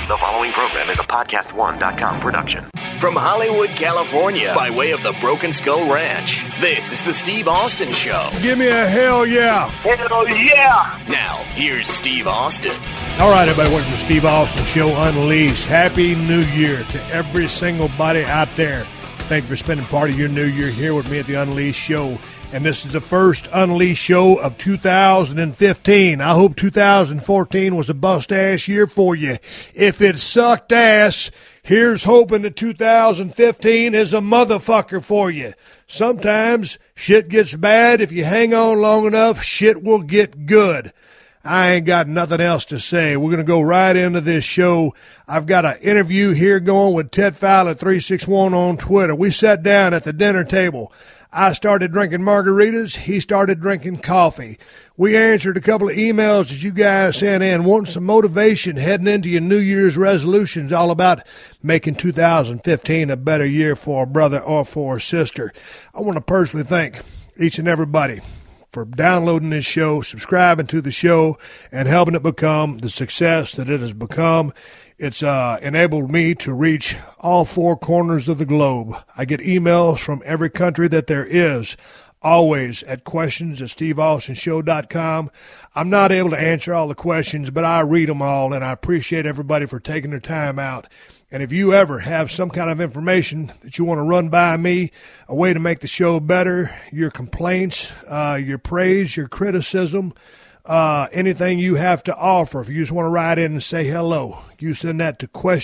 The following program is a podcast1.com production. From Hollywood, California, by way of the Broken Skull Ranch, this is the Steve Austin Show. Give me a hell yeah. Hell yeah. Now, here's Steve Austin. All right, everybody, welcome to the Steve Austin Show Unleashed. Happy New Year to every single body out there. Thank you for spending part of your New Year here with me at the Unleashed Show. And this is the first Unleashed show of 2015. I hope 2014 was a bust-ass year for you. If it sucked ass, here's hoping that 2015 is a motherfucker for you. Sometimes shit gets bad. If you hang on long enough, shit will get good. I ain't got nothing else to say. We're going to go right into this show. I've got an interview here going with Ted Fowler 361 on Twitter. We sat down at the dinner table. I started drinking margaritas. He started drinking coffee. We answered a couple of emails that you guys sent in, wanting some motivation heading into your New Year's resolutions, all about making 2015 a better year for a brother or for a sister. I want to personally thank each and everybody for downloading this show, subscribing to the show, and helping it become the success that it has become. It's enabled me to reach all four corners of the globe. I get emails from every country that there is, always at questions@steveaustinshow.com. I'm not able to answer all the questions, but I read them all, and I appreciate everybody for taking their time out. And if you ever have some kind of information that you want to run by me, a way to make the show better, your complaints, your praise, your criticism, anything you have to offer, if you just want to write in and say hello, you send that to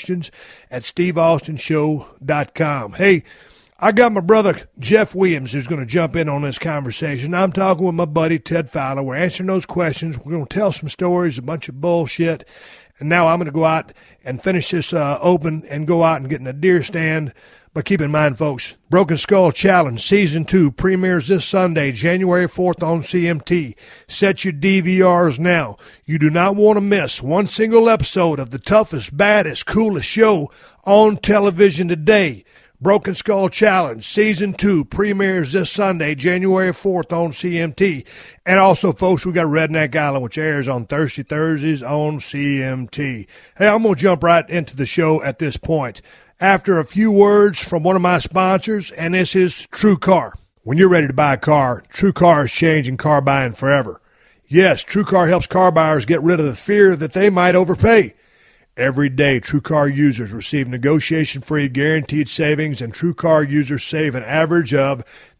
questions@steveaustinshow.com. Hey, I got my brother Jeff Williams who's going to jump in on this conversation. I'm talking with my buddy Ted Fowler. We're answering those questions. We're going to tell some stories, a bunch of bullshit. And now I'm going to go out and finish this open and go out and get in a deer stand. But keep in mind, folks, Broken Skull Challenge Season 2 premieres this Sunday, January 4th on CMT. Set your DVRs now. You do not want to miss one single episode of the toughest, baddest, coolest show on television today. Broken Skull Challenge Season 2 premieres this Sunday, January 4th on CMT. And also, folks, we got Redneck Island, which airs on Thursdays on CMT. Hey, I'm going to jump right into the show at this point. After a few words from one of my sponsors, and this is TrueCar. When you're ready to buy a car, TrueCar is changing car buying forever. Yes, TrueCar helps car buyers get rid of the fear that they might overpay. Every day, TrueCar users receive negotiation-free guaranteed savings, and TrueCar users save an average of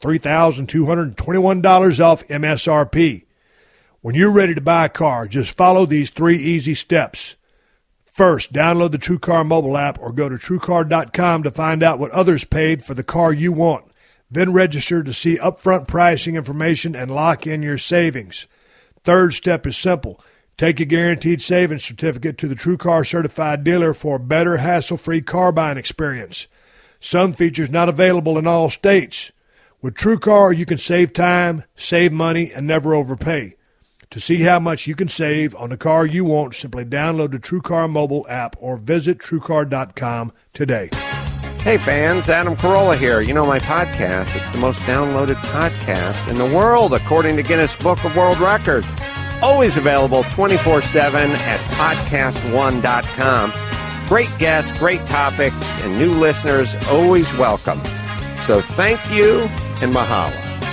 $3,221 off MSRP. When you're ready to buy a car, just follow these 3 easy steps. First, download the TrueCar mobile app or go to TrueCar.com to find out what others paid for the car you want. Then register to see upfront pricing information and lock in your savings. Third step is simple. Take a guaranteed savings certificate to the TrueCar certified dealer for a better, hassle-free car buying experience. Some features not available in all states. With TrueCar, you can save time, save money, and never overpay. To see how much you can save on the car you want, simply download the TrueCar mobile app or visit TrueCar.com today. Hey fans, Adam Carolla here. You know my podcast. It's the most downloaded podcast in the world, according to Guinness Book of World Records. Always available 24/7 at podcast1.com. Great guests, great topics, and new listeners always welcome. So thank you and mahalo.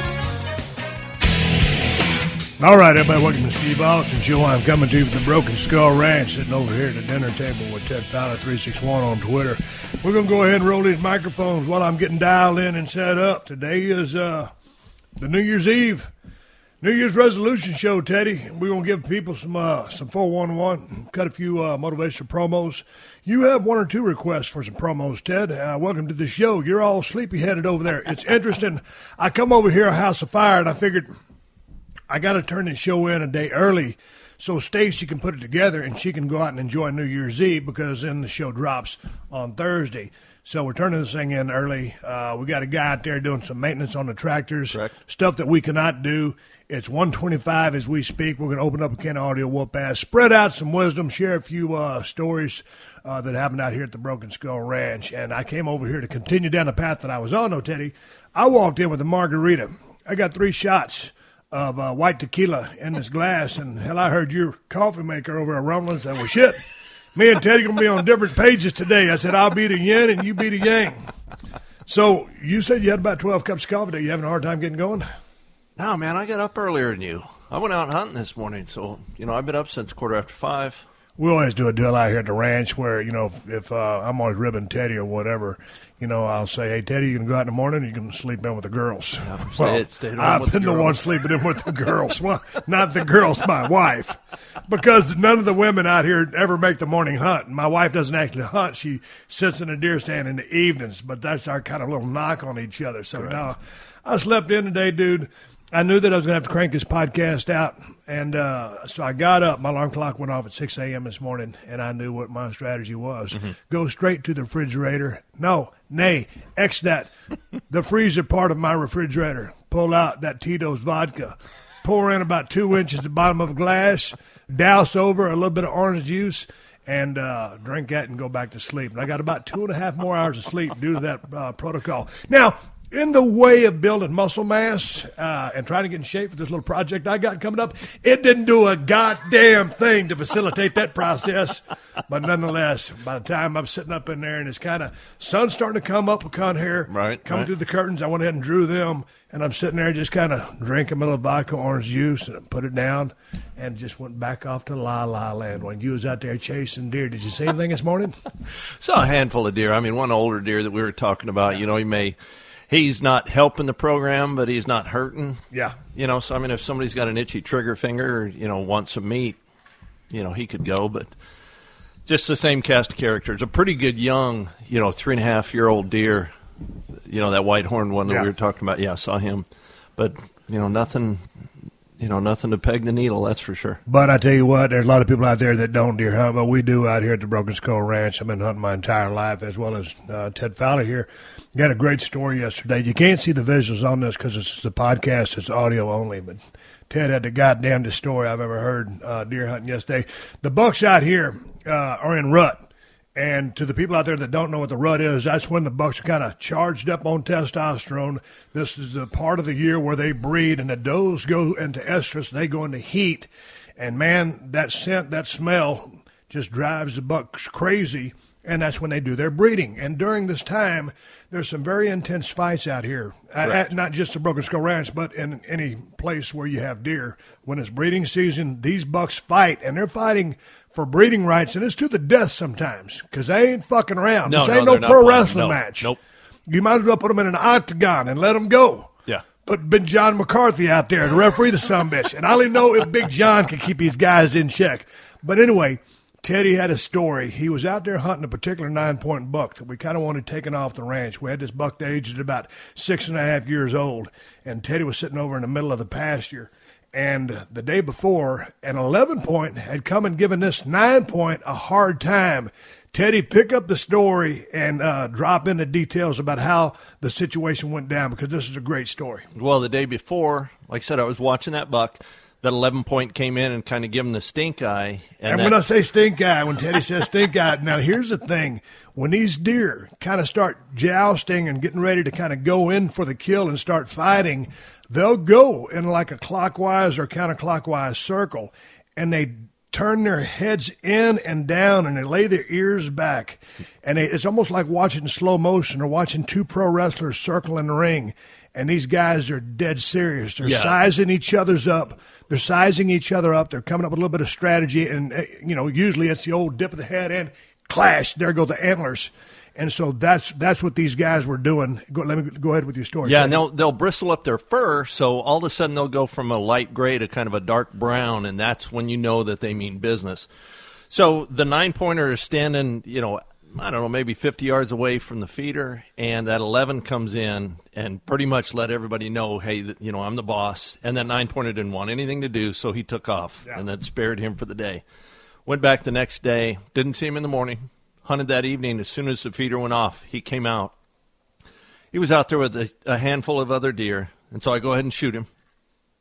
All right, everybody, welcome to Steve Austin Show. I'm coming to you from the Broken Skull Ranch, sitting over here at the dinner table with Ted Fowler 361 on Twitter. We're going to go ahead and roll these microphones while I'm getting dialed in and set up. Today is the New Year's Eve, New Year's resolution show, Teddy. We're going to give people some 411, cut a few motivational promos. You have one or two requests for some promos, Ted. Welcome to the show. You're all sleepy-headed over there. It's interesting. I come over here, a House of Fire, and I figured I got to turn this show in a day early so Stacy can put it together and she can go out and enjoy New Year's Eve, because then the show drops on Thursday. So we're turning this thing in early. We got a guy out there doing some maintenance on the tractors, correct, stuff that we cannot do. It's 1:25 as we speak. We're going to open up a can of audio whoop ass, spread out some wisdom, share a few stories that happened out here at the Broken Skull Ranch. And I came over here to continue down the path that I was on, though, Teddy. I walked in with a margarita. I got 3 shots of white tequila in this glass, and hell, I heard your coffee maker over at Rumblings and was shit. Me and Teddy going to be on different pages today. I said, I'll be the yin and you be the yang. So you said you had about 12 cups of coffee today. You having a hard time getting going? No, man, I got up earlier than you. I went out hunting this morning, so, I've been up since 5:15. We always do a deal out here at the ranch where, if I'm always ribbing Teddy or whatever, I'll say, hey, Teddy, you can go out in the morning or you can sleep in with the girls. Yeah, I've been the one sleeping in with the girls. Well, not the girls, my wife. Because none of the women out here ever make the morning hunt. My wife doesn't actually hunt. She sits in a deer stand in the evenings, but that's our kind of little knock on each other. So, no, I slept in today, dude. I knew that I was going to have to crank this podcast out, and so I got up. My alarm clock went off at 6 a.m. this morning, and I knew what my strategy was. Mm-hmm. Go straight to the refrigerator. X that. The freezer part of my refrigerator. Pull out that Tito's vodka. Pour in about 2 inches at the bottom of a glass. Douse over a little bit of orange juice, and drink that and go back to sleep. And I got about 2.5 more hours of sleep due to that protocol. Now, in the way of building muscle mass and trying to get in shape for this little project I got coming up, it didn't do a goddamn thing to facilitate that process. But nonetheless, by the time I'm sitting up in there and it's kind of sun's starting to come up with here, coming through the curtains, I went ahead and drew them, and I'm sitting there just kind of drinking a little vodka orange juice and put it down and just went back off to La La Land when you was out there chasing deer. Did you see anything this morning? Saw a handful of deer. I mean, one older deer that we were talking about, he's not helping the program, but he's not hurting. Yeah. So, if somebody's got an itchy trigger finger or, wants some meat, he could go. But just the same cast of characters. A pretty good young, 3.5-year-old deer, that white-horned one that we were talking about. Yeah, I saw him. But, nothing to peg the needle, that's for sure. But I tell you what, there's a lot of people out there that don't deer hunt, but we do out here at the Broken Skull Ranch. I've been hunting my entire life, as well as Ted Fowler here. Got a great story yesterday. You can't see the visuals on this because it's the podcast. It's audio only, but Ted had the goddamnest story I've ever heard deer hunting yesterday. The bucks out here are in rut. And to the people out there that don't know what the rut is, that's when the bucks are kind of charged up on testosterone. This is the part of the year where they breed, and the does go into estrus. They go into heat. And, man, that scent, that smell just drives the bucks crazy, and that's when they do their breeding. And during this time, there's some very intense fights out here, not just the Broken Skull Ranch, but in any place where you have deer. When it's breeding season, these bucks fight, and they're fighting for breeding rights, and it's to the death sometimes because they ain't fucking around. This ain't no pro wrestling match. Nope. You might as well put them in an octagon and let them go. Yeah. Put Big John McCarthy out there to referee the sumbitch. And I only know if Big John can keep these guys in check. But anyway, Teddy had a story. He was out there hunting a particular 9-point buck that we kind of wanted taken off the ranch. We had this buck that aged at about 6.5 years old, and Teddy was sitting over in the middle of the pasture. And the day before, an 11-point had come and given this 9-point a hard time. Teddy, pick up the story and drop in the details about how the situation went down, because this is a great story. Well, the day before, like I said, I was watching that buck. That 11-point came in and kind of gave him the stink eye. And when I say stink eye, when Teddy says stink eye, now here's the thing. When these deer kind of start jousting and getting ready to kind of go in for the kill and start fighting, they'll go in like a clockwise or counterclockwise circle, and they turn their heads in and down, and they lay their ears back. And it's almost like watching slow motion or watching two pro wrestlers circle in the ring. And these guys are dead serious. They're sizing each other's up. They're sizing each other up. They're coming up with a little bit of strategy. And, usually it's the old dip of the head and clash. There go the antlers. And so that's what these guys were doing. Let me go ahead with your story. Yeah, and they'll bristle up their fur, so all of a sudden they'll go from a light gray to kind of a dark brown, and that's when you know that they mean business. So the 9-pointer is standing, I don't know, maybe 50 yards away from the feeder, and that 11 comes in and pretty much let everybody know, hey, I'm the boss. And that 9-pointer didn't want anything to do, so he took off, and that spared him for the day. Went back the next day, didn't see him in the morning. Hunted that evening. As soon as the feeder went off, he came out. He was out there with a handful of other deer, and so I go ahead and shoot him.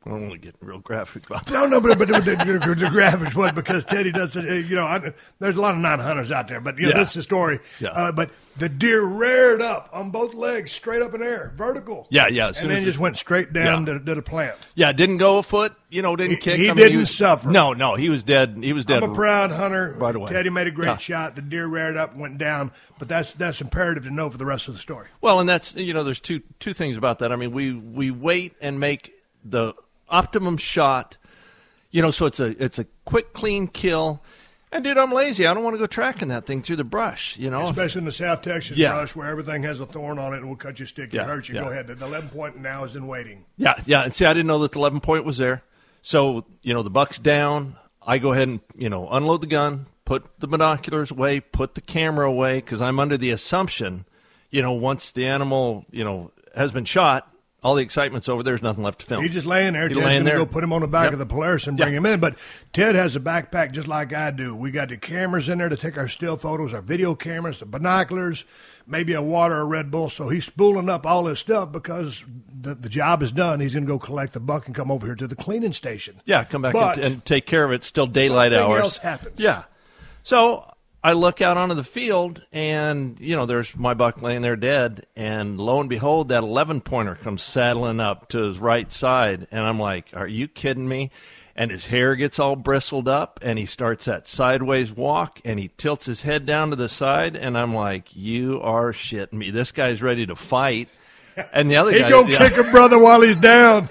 I don't want to get real graphic about that. No, but the graphics was because Teddy doesn't, there's a lot of non-hunters out there, but this is the story. Yeah. But the deer reared up on both legs, straight up in the air, vertical. Yeah. And then just went straight down to the plant. Yeah, didn't go a foot, didn't kick. He didn't suffer. No, he was dead. He was dead. I'm a proud hunter. Right away. Teddy made a great shot. The deer reared up and went down, but that's imperative to know for the rest of the story. Well, and that's, there's two things about that. I mean, we wait and make the optimum shot, so it's a quick, clean kill. And, dude, I'm lazy. I don't want to go tracking that thing through the brush, Especially in the South Texas brush where everything has a thorn on it and will cut you, stick you, hurt you. Go ahead. The 11 point now is in waiting. Yeah. And see, I didn't know that the 11 point was there. So, the buck's down. I go ahead and, unload the gun, put the binoculars away, put the camera away, because I'm under the assumption, once the animal, has been shot, all the excitement's over. There's nothing left to film. He's just laying there. Ted's going to go put him on the back of the Polaris and bring him in. But Ted has a backpack just like I do. We got the cameras in there to take our still photos, our video cameras, the binoculars, maybe a water or Red Bull. So he's spooling up all this stuff because the job is done. He's going to go collect the buck and come over here to the cleaning station. Yeah, come back and take care of it. Still daylight hours. Something else happens. Yeah. So I look out onto the field, and, there's my buck laying there dead, and lo and behold, that 11-pointer comes saddling up to his right side, and I'm like, are you kidding me? And his hair gets all bristled up, and he starts that sideways walk, and he tilts his head down to the side, and I'm like, you are shitting me. This guy's ready to fight. And the other guy... He gonna kick a brother while he's down.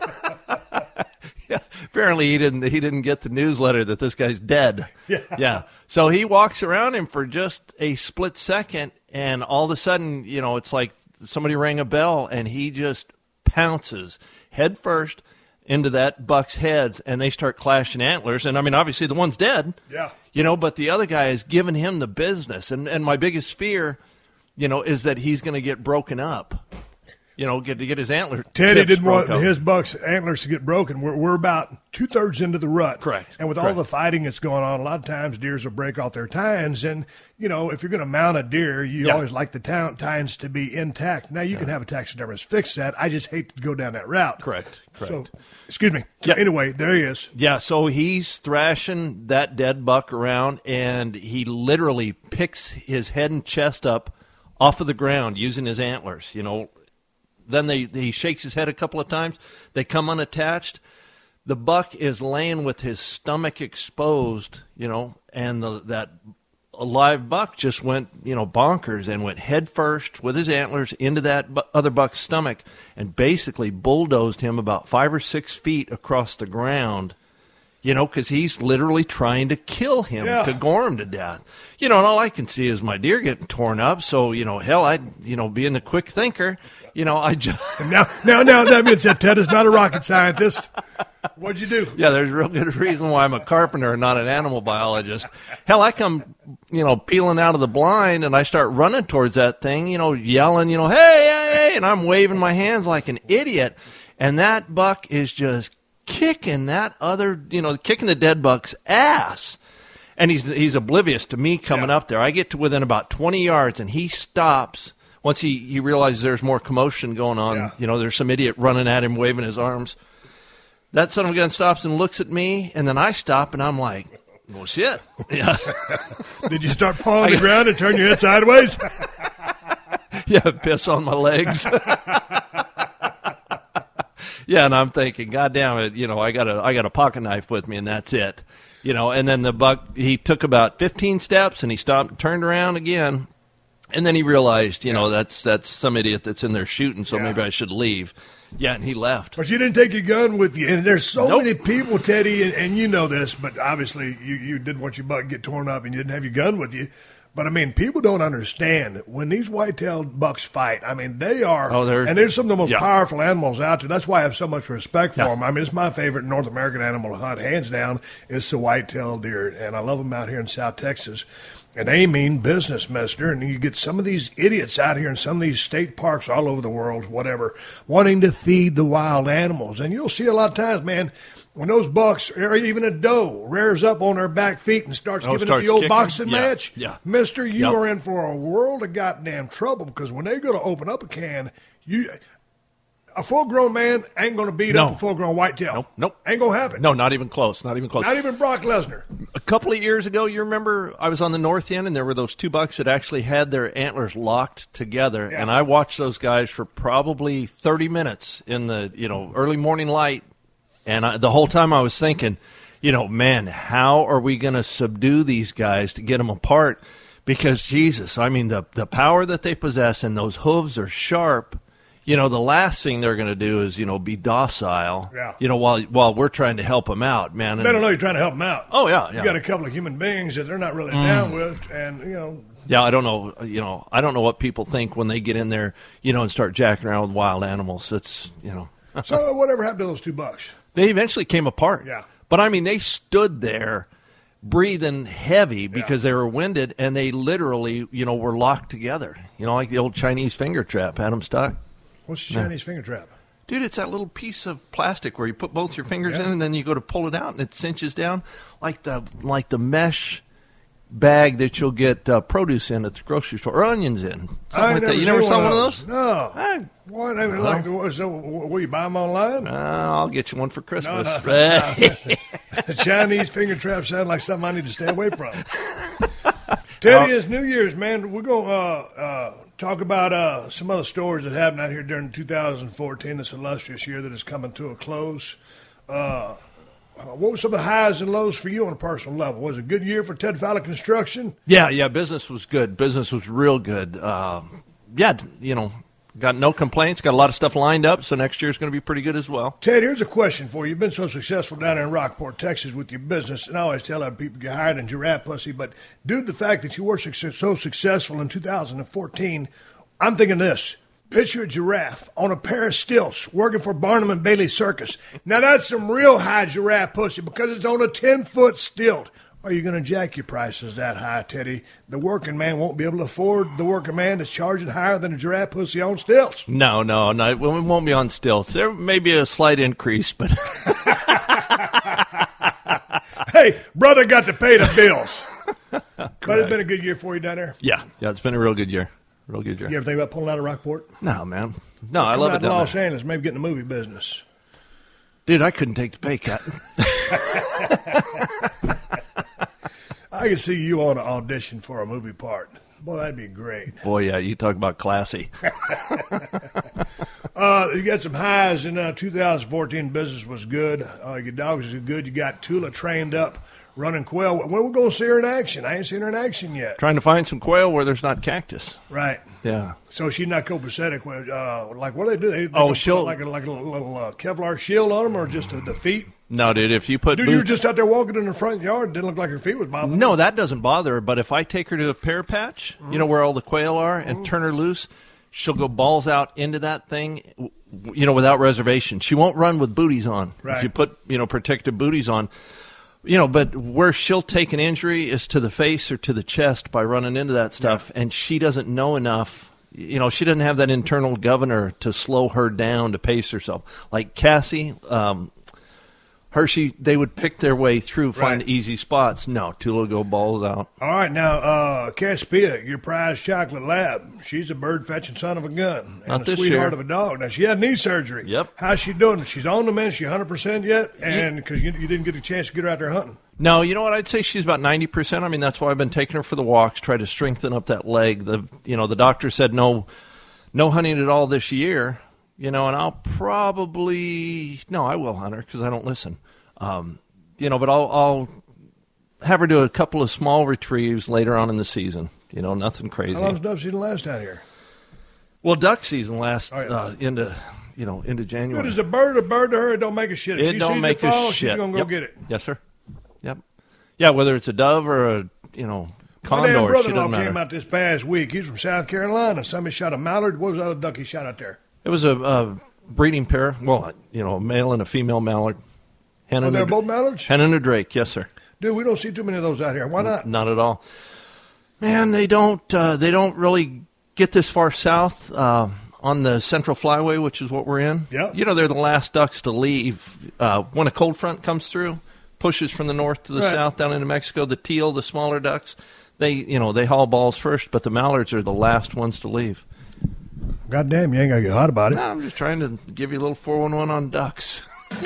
Yeah, apparently he didn't get the newsletter that this guy's dead. Yeah. So he walks around him for just a split second, and all of a sudden, it's like somebody rang a bell, and he just pounces head first into that buck's heads, and they start clashing antlers. And, I mean, obviously the one's dead. Yeah. But the other guy is giving him the business. And my biggest fear, is that he's going to get broken up. Get his antler. Teddy didn't want his buck's antlers to get broken. We're about 2/3 into the rut. Correct. And with all the fighting that's going on, a lot of times deers will break off their tines. And, if you're going to mount a deer, you always like the tines to be intact. Now, you can have a taxidermist fix that. I just hate to go down that route. Correct. So, excuse me. So anyway, there he is. Yeah, so he's thrashing that dead buck around, and he literally picks his head and chest up off of the ground using his antlers, Then he shakes his head a couple of times. They come unattached. The buck is laying with his stomach exposed, and that live buck just went, bonkers and went head first with his antlers into that other buck's stomach and basically bulldozed him about 5 or 6 feet across the ground, because he's literally trying to kill him, to gore him to death. And all I can see is my deer getting torn up. So, hell, I'd, being the quick thinker, I just... Now, that means that Ted is not a rocket scientist. What'd you do? Yeah, there's a real good reason why I'm a carpenter and not an animal biologist. Hell, I come, peeling out of the blind, and I start running towards that thing, yelling, hey, and I'm waving my hands like an idiot. And that buck is just kicking that other, kicking the dead buck's ass. And he's oblivious to me coming up there. I get to within about 20 yards, and he stops. Once he realizes there's more commotion going on, there's some idiot running at him, waving his arms. That son of a gun stops and looks at me, and then I stop, and I'm like, well, shit. Yeah. Did you start pawing the ground and turn your head sideways? Yeah, piss on my legs. Yeah, and I'm thinking, God damn it, I got a pocket knife with me, and that's it. And then the buck, he took about 15 steps, and he stopped, turned around again. And then he realized, that's some idiot that's in there shooting, so maybe I should leave. Yeah, and he left. But you didn't take your gun with you. And there's so many people, Teddy, and you know this, but obviously you didn't want your buck get torn up and you didn't have your gun with you. But, I mean, people don't understand. When these white-tailed bucks fight, I mean, they are, and they're some of the most powerful animals out there. That's why I have so much respect for them. I mean, it's my favorite North American animal to hunt, hands down, is the white-tailed deer. And I love them out here in South Texas. And they mean business, mister. And you get some of these idiots out here in some of these state parks all over the world, whatever, wanting to feed the wild animals. And you'll see a lot of times, man, when those bucks, or even a doe, rears up on her back feet and starts giving it the old kicking. Boxing match, mister, you are in for a world of goddamn trouble, because when they go to open up a can, A full-grown man ain't going to beat up a full-grown whitetail. Nope. Ain't going to happen. No, not even close. Not even Brock Lesnar. A couple of years ago, you remember I was on the north end, and there were those 2 bucks that actually had their antlers locked together, and I watched those guys for probably 30 minutes in the early morning light, and the whole time I was thinking, man, how are we going to subdue these guys to get them apart? Because, Jesus, I mean, the power that they possess, and those hooves are sharp. The last thing they're going to do is, be docile, while we're trying to help them out, man. They don't know you're trying to help them out. Oh, yeah. You got a couple of human beings that they're not really down with, and, Yeah, I don't know, I don't know what people think when they get in there, and start jacking around with wild animals. It's, So whatever happened to those 2 bucks? They eventually came apart. Yeah. But, I mean, they stood there breathing heavy because they were winded, and they literally, were locked together. Like the old Chinese finger trap had them stuck. What's the Chinese finger trap? Dude, it's that little piece of plastic where you put both your fingers in, and then you go to pull it out, and it cinches down like the mesh bag that you'll get produce in at the grocery store, or onions in. Something like that. You never saw one of those? No. What? Will you buy them online? I'll get you one for Christmas. No. The Chinese finger trap sounds like something I need to stay away from. Teddy, it's New Year's, man. We're going to talk about some other stories that happened out here during 2014, this illustrious year that is coming to a close. What were some of the highs and lows for you on a personal level? Was it a good year for Ted Fowler Construction? Yeah, business was good. Business was real good. Got no complaints, got a lot of stuff lined up, so next year's going to be pretty good as well. Ted, here's a question for you. You've been so successful down there in Rockport, Texas with your business, and I always tell other people you're hired in giraffe pussy, but due to the fact that you were so successful in 2014, I'm thinking this. Picture a giraffe on a pair of stilts working for Barnum and Bailey Circus. Now, that's some real high giraffe pussy because it's on a 10-foot stilt. Are you going to jack your prices that high, Teddy? The working man won't be able to afford the working man that's charging higher than a giraffe pussy on stilts. No. It won't be on stilts. There may be a slight increase, but... Hey, brother got to pay the bills. But it's been a good year for you down there? Yeah, it's been a real good year. Real good year. You ever think about pulling out of Rockport? No, man. No, I love it down Los there. Angeles, maybe getting the movie business. Dude, I couldn't take the pay cut. I could see you on an audition for a movie part. Boy, that'd be great. Boy, yeah, you talk about classy. You got some highs in 2014. Business was good. Your dogs are good. You got Tula trained up, running quail. When are we going to see her in action? I ain't seen her in action yet. Trying to find some quail where there's not cactus. Right. Yeah. So she's not copacetic. Like, what do they do? They she'll... put like a little Kevlar shield on them, or just the feet? No, dude, if you put Dude, boots... you were just out there walking in the front yard. It didn't look like her feet was bothering her. No, that doesn't bother her. But if I take her to a pear patch, where all the quail are, and turn her loose, she'll go balls out into that thing, without reservation. She won't run with booties on. Right. If you put, protective booties on. But where she'll take an injury is to the face or to the chest by running into that stuff, and she doesn't know enough. She doesn't have that internal governor to slow her down, to pace herself. Like Cassie, Hershey, they would pick their way through, find easy spots. No, Tula go balls out. All right, now, Caspia, your prize chocolate lab. She's a bird-fetching son of a gun. And Not a this sweetheart year. of a dog. Now, she had knee surgery. Yep. How's she doing? She's on the mend. She 100% yet? And because you didn't get a chance to get her out there hunting. No, you know what? I'd say she's about 90%. I mean, that's why I've been taking her for the walks, try to strengthen up that leg. The doctor said no hunting at all this year. And I'll probably I will hunt her because I don't listen. But I'll have her do a couple of small retrieves later on in the season. Nothing crazy. How long's dove season last out here? Well, duck season lasts into January. Good as a bird to her. It don't make a shit. If It she don't sees make the fall, a shit. She's gonna go get it. Yes, sir. Yep. Yeah, whether it's a dove or a condor, My damn she brother-in-law doesn't matter. came out this past week. He's from South Carolina. Somebody shot a mallard. What was the other duck he shot out there? It was a breeding pair. Well, a male and a female mallard. Oh, they're both mallards? Hen and a drake, yes, sir. Dude, we don't see too many of those out here. Why not? Not at all. Man, they don't really get this far south on the Central Flyway, which is what we're in. Yeah. They're the last ducks to leave. When a cold front comes through, pushes from the north to the south down into Mexico, the teal, the smaller ducks, they haul balls first, but the mallards are the last ones to leave. goddamn, you ain't gonna get hot about it. No, I'm just trying to give you a little 411 on ducks.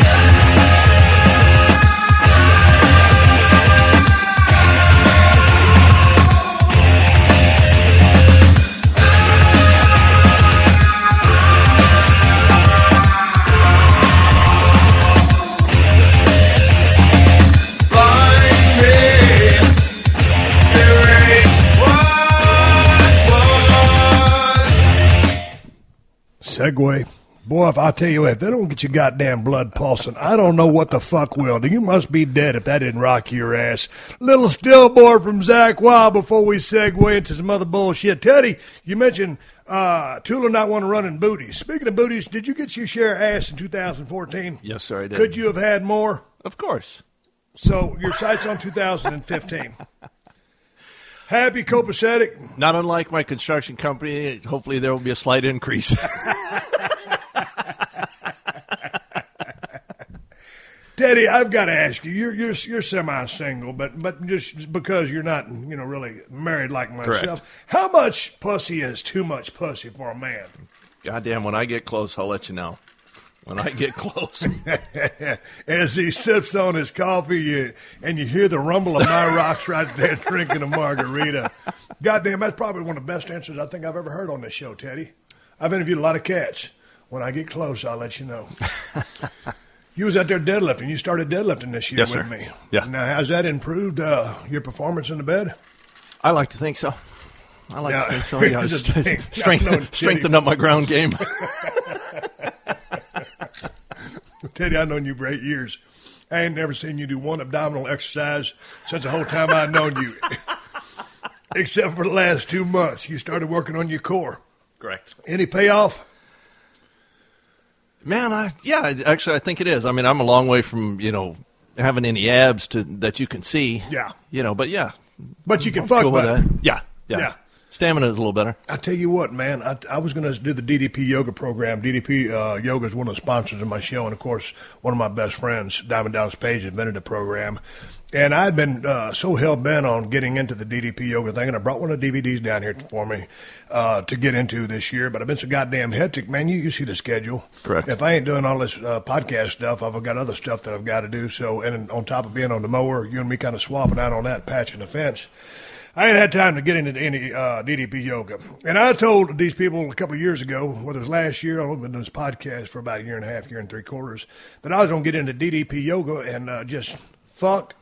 Segway. Boy, if I tell you what, if they don't get your goddamn blood pulsing, I don't know what the fuck will. You must be dead if that didn't rock your ass. Little stillboard from Zach Wild before we segue into some other bullshit. Teddy, you mentioned Tula not want to run in booties. Speaking of booties, did you get your share of ass in 2014? Yes, sir, I did. Could you have had more? Of course. So your sight's on 2015. Happy, copacetic? Not unlike my construction company, hopefully there will be a slight increase. Teddy, I've got to ask you. You're semi-single, but just because you're not, really married like myself. Correct. How much pussy is too much pussy for a man? Goddamn, when I get close, I'll let you know. When I get close. As he sips on his coffee, and you hear the rumble of my rocks right there drinking a margarita. Goddamn, that's probably one of the best answers I think I've ever heard on this show, Teddy. I've interviewed a lot of cats. When I get close, I'll let you know. You was out there deadlifting. You started deadlifting this year yes, with sir. me. Yeah. Now, has that improved your performance in the bed? I like to think so. To think so. Yeah, Strengthen strengthened up my ground game. Teddy, I've known you for 8 years. I ain't never seen you do one abdominal exercise since the whole time I've known you. Except for the last 2 months. You started working on your core. Correct. Any payoff? Man, I think it is. I mean, I'm a long way from, having any abs that you can see. Yeah. But yeah. But you can fuck with better. that. Yeah. Stamina is a little better. I tell you what, man, I was going to do the DDP Yoga program. DDP Yoga is one of the sponsors of my show, and, of course, one of my best friends, Diamond Dallas Page, invented the program. And I'd been so hell-bent on getting into the DDP Yoga thing, and I brought one of the DVDs down here for me to get into this year. But I've been so goddamn hectic, man. You see the schedule. Correct. If I ain't doing all this podcast stuff, I've got other stuff that I've got to do. So, and on top of being on the mower, you and me kind of swapping out on that, patching the fence. I ain't had time to get into any DDP Yoga. And I told these people a couple of years ago, whether it was last year, I've been doing this podcast for about a year and a half, year and 3/4, that I was going to get into DDP Yoga and just fuck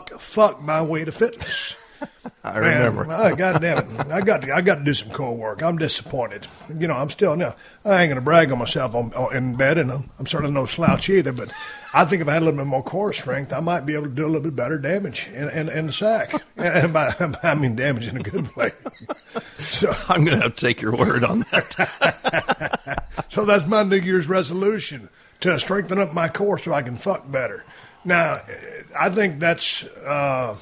my way to fitness. I remember. Man, God damn it. I got to do some core work. I'm disappointed. I'm still, now, I ain't going to brag on myself in bed, and I'm certainly no slouch either, but I think if I had a little bit more core strength, I might be able to do a little bit better damage in the sack. And I mean damage in a good way. So I'm going to have to take your word on that. So that's my New Year's resolution, to strengthen up my core so I can fuck better. Now, I think that's a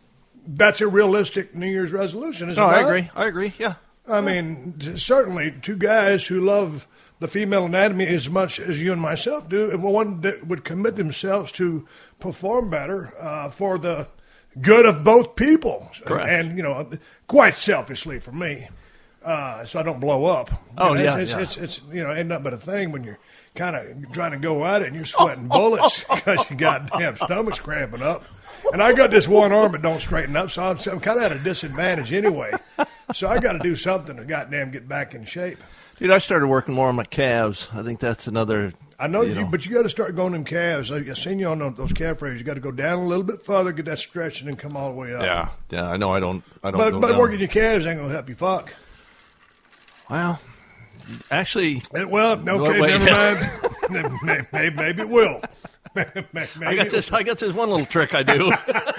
realistic New Year's resolution, isn't it? I agree, yeah. I mean, certainly two guys who love the female anatomy as much as you and myself do, and one that would commit themselves to perform better for the good of both people. Correct. And, quite selfishly for me, so I don't blow up. It's ain't nothing but a thing when you're kind of trying to go at it and you're sweating bullets because your goddamn stomach's cramping up. And I got this one arm that don't straighten up, so I'm kind of at a disadvantage anyway. So I got to do something to goddamn get back in shape. Dude, I started working more on my calves. I think that's another. I know you, but you got to start going them calves. I've seen you on those calf raises. You got to go down a little bit further, get that stretch, and then come all the way up. Yeah. I know. I don't. But go working your calves ain't gonna help you fuck. Well, actually. Well, okay, never mind. Maybe it will. I got this one little trick I do.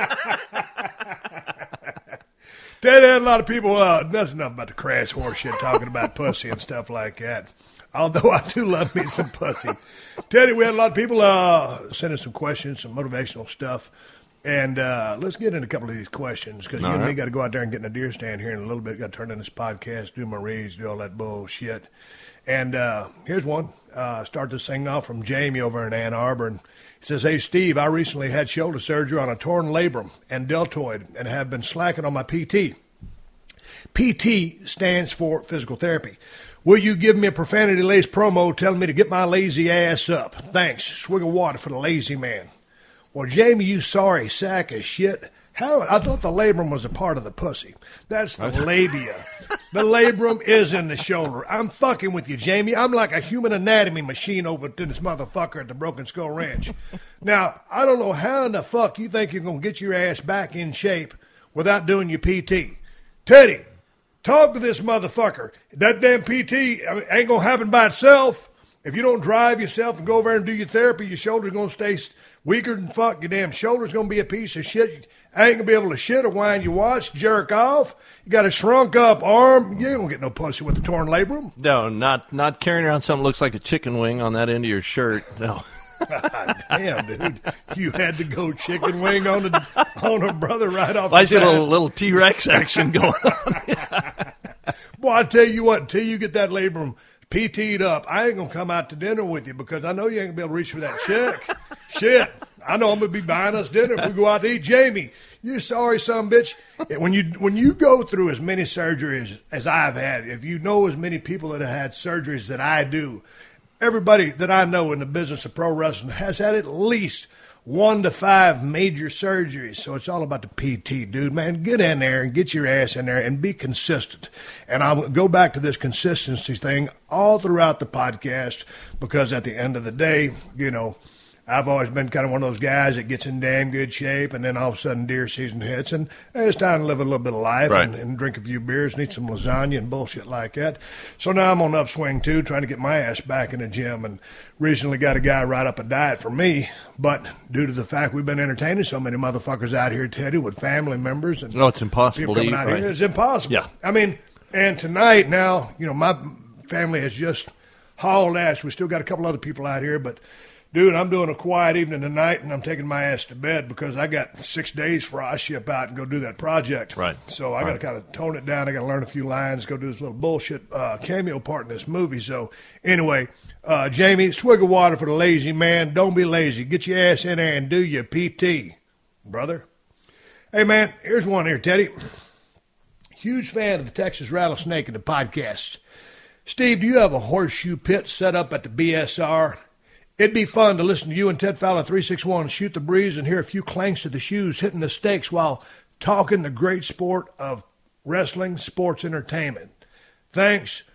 Dad had a lot of people. That's enough about the crass horse shit, talking about pussy and stuff like that. Although I do love me some pussy. Teddy, we had a lot of people sending some questions, some motivational stuff. And let's get into a couple of these questions, because you and me got to go out there and get in a deer stand here in a little bit. Got to turn in this podcast, do my reads, do all that bullshit. And here's one. Start this thing off from Jamie over in Ann Arbor. And he says, "Hey, Steve, I recently had shoulder surgery on a torn labrum and deltoid and have been slacking on my PT. PT stands for physical therapy. Will you give me a profanity-laced promo telling me to get my lazy ass up? Thanks. Swig of water for the lazy man. Well, Jamie, you sorry sack of shit. How? I thought the labrum was a part of the pussy. That's the labia. The labrum is in the shoulder. I'm fucking with you, Jamie. I'm like a human anatomy machine over to this motherfucker at the Broken Skull Ranch. Now, I don't know how in the fuck you think you're going to get your ass back in shape without doing your PT. Teddy, talk to this motherfucker. That damn PT ain't going to happen by itself. If you don't drive yourself and go over there and do your therapy, your shoulder's going to stay weaker than fuck. Your damn shoulder's going to be a piece of shit. I ain't going to be able to shit or wind your watch, jerk off. You got a shrunk up arm. You ain't going to get no pussy with a torn labrum. No, not carrying around something that looks like a chicken wing on that end of your shirt. No. God damn, dude. You had to go chicken wing on a brother right off I see a little T-Rex action going on. Boy, I tell you what, until you get that labrum PT'd up, I ain't going to come out to dinner with you because I know you ain't going to be able to reach for that check. Shit. I know I'm going to be buying us dinner if we go out to eat. Jamie, you sorry son of a bitch. When you go through as many surgeries as I've had, if you know as many people that have had surgeries that I do, everybody that I know in the business of pro wrestling has had at least 1 to 5 major surgeries. So it's all about the PT, dude. Man, get in there and get your ass in there and be consistent. And I'll go back to this consistency thing all throughout the podcast because at the end of the day, you know, I've always been kind of one of those guys that gets in damn good shape, and then all of a sudden deer season hits, and it's time to live a little bit of life and drink a few beers and eat some lasagna and bullshit like that. So now I'm on the upswing, too, trying to get my ass back in the gym, and recently got a guy write up a diet for me, but due to the fact we've been entertaining so many motherfuckers out here, Teddy, with family members. And it's impossible to eat, out right? Here, it's impossible. Yeah. I mean, and tonight now, you know, my family has just hauled ass. We still got a couple other people out here, but dude, I'm doing a quiet evening tonight, and I'm taking my ass to bed because I got 6 days before I ship out and go do that project. Right. So I got to kind of tone it down. I got to learn a few lines, go do this little bullshit cameo part in this movie. So anyway, Jamie, swig of water for the lazy man. Don't be lazy. Get your ass in there and do your PT, brother. Hey, man, here's one here, Teddy. Huge fan of the Texas Rattlesnake and the podcast. Steve, do you have a horseshoe pit set up at the BSR? It'd be fun to listen to you and Ted Fowler 361 shoot the breeze and hear a few clanks of the shoes hitting the stakes while talking the great sport of wrestling sports entertainment. Thanks,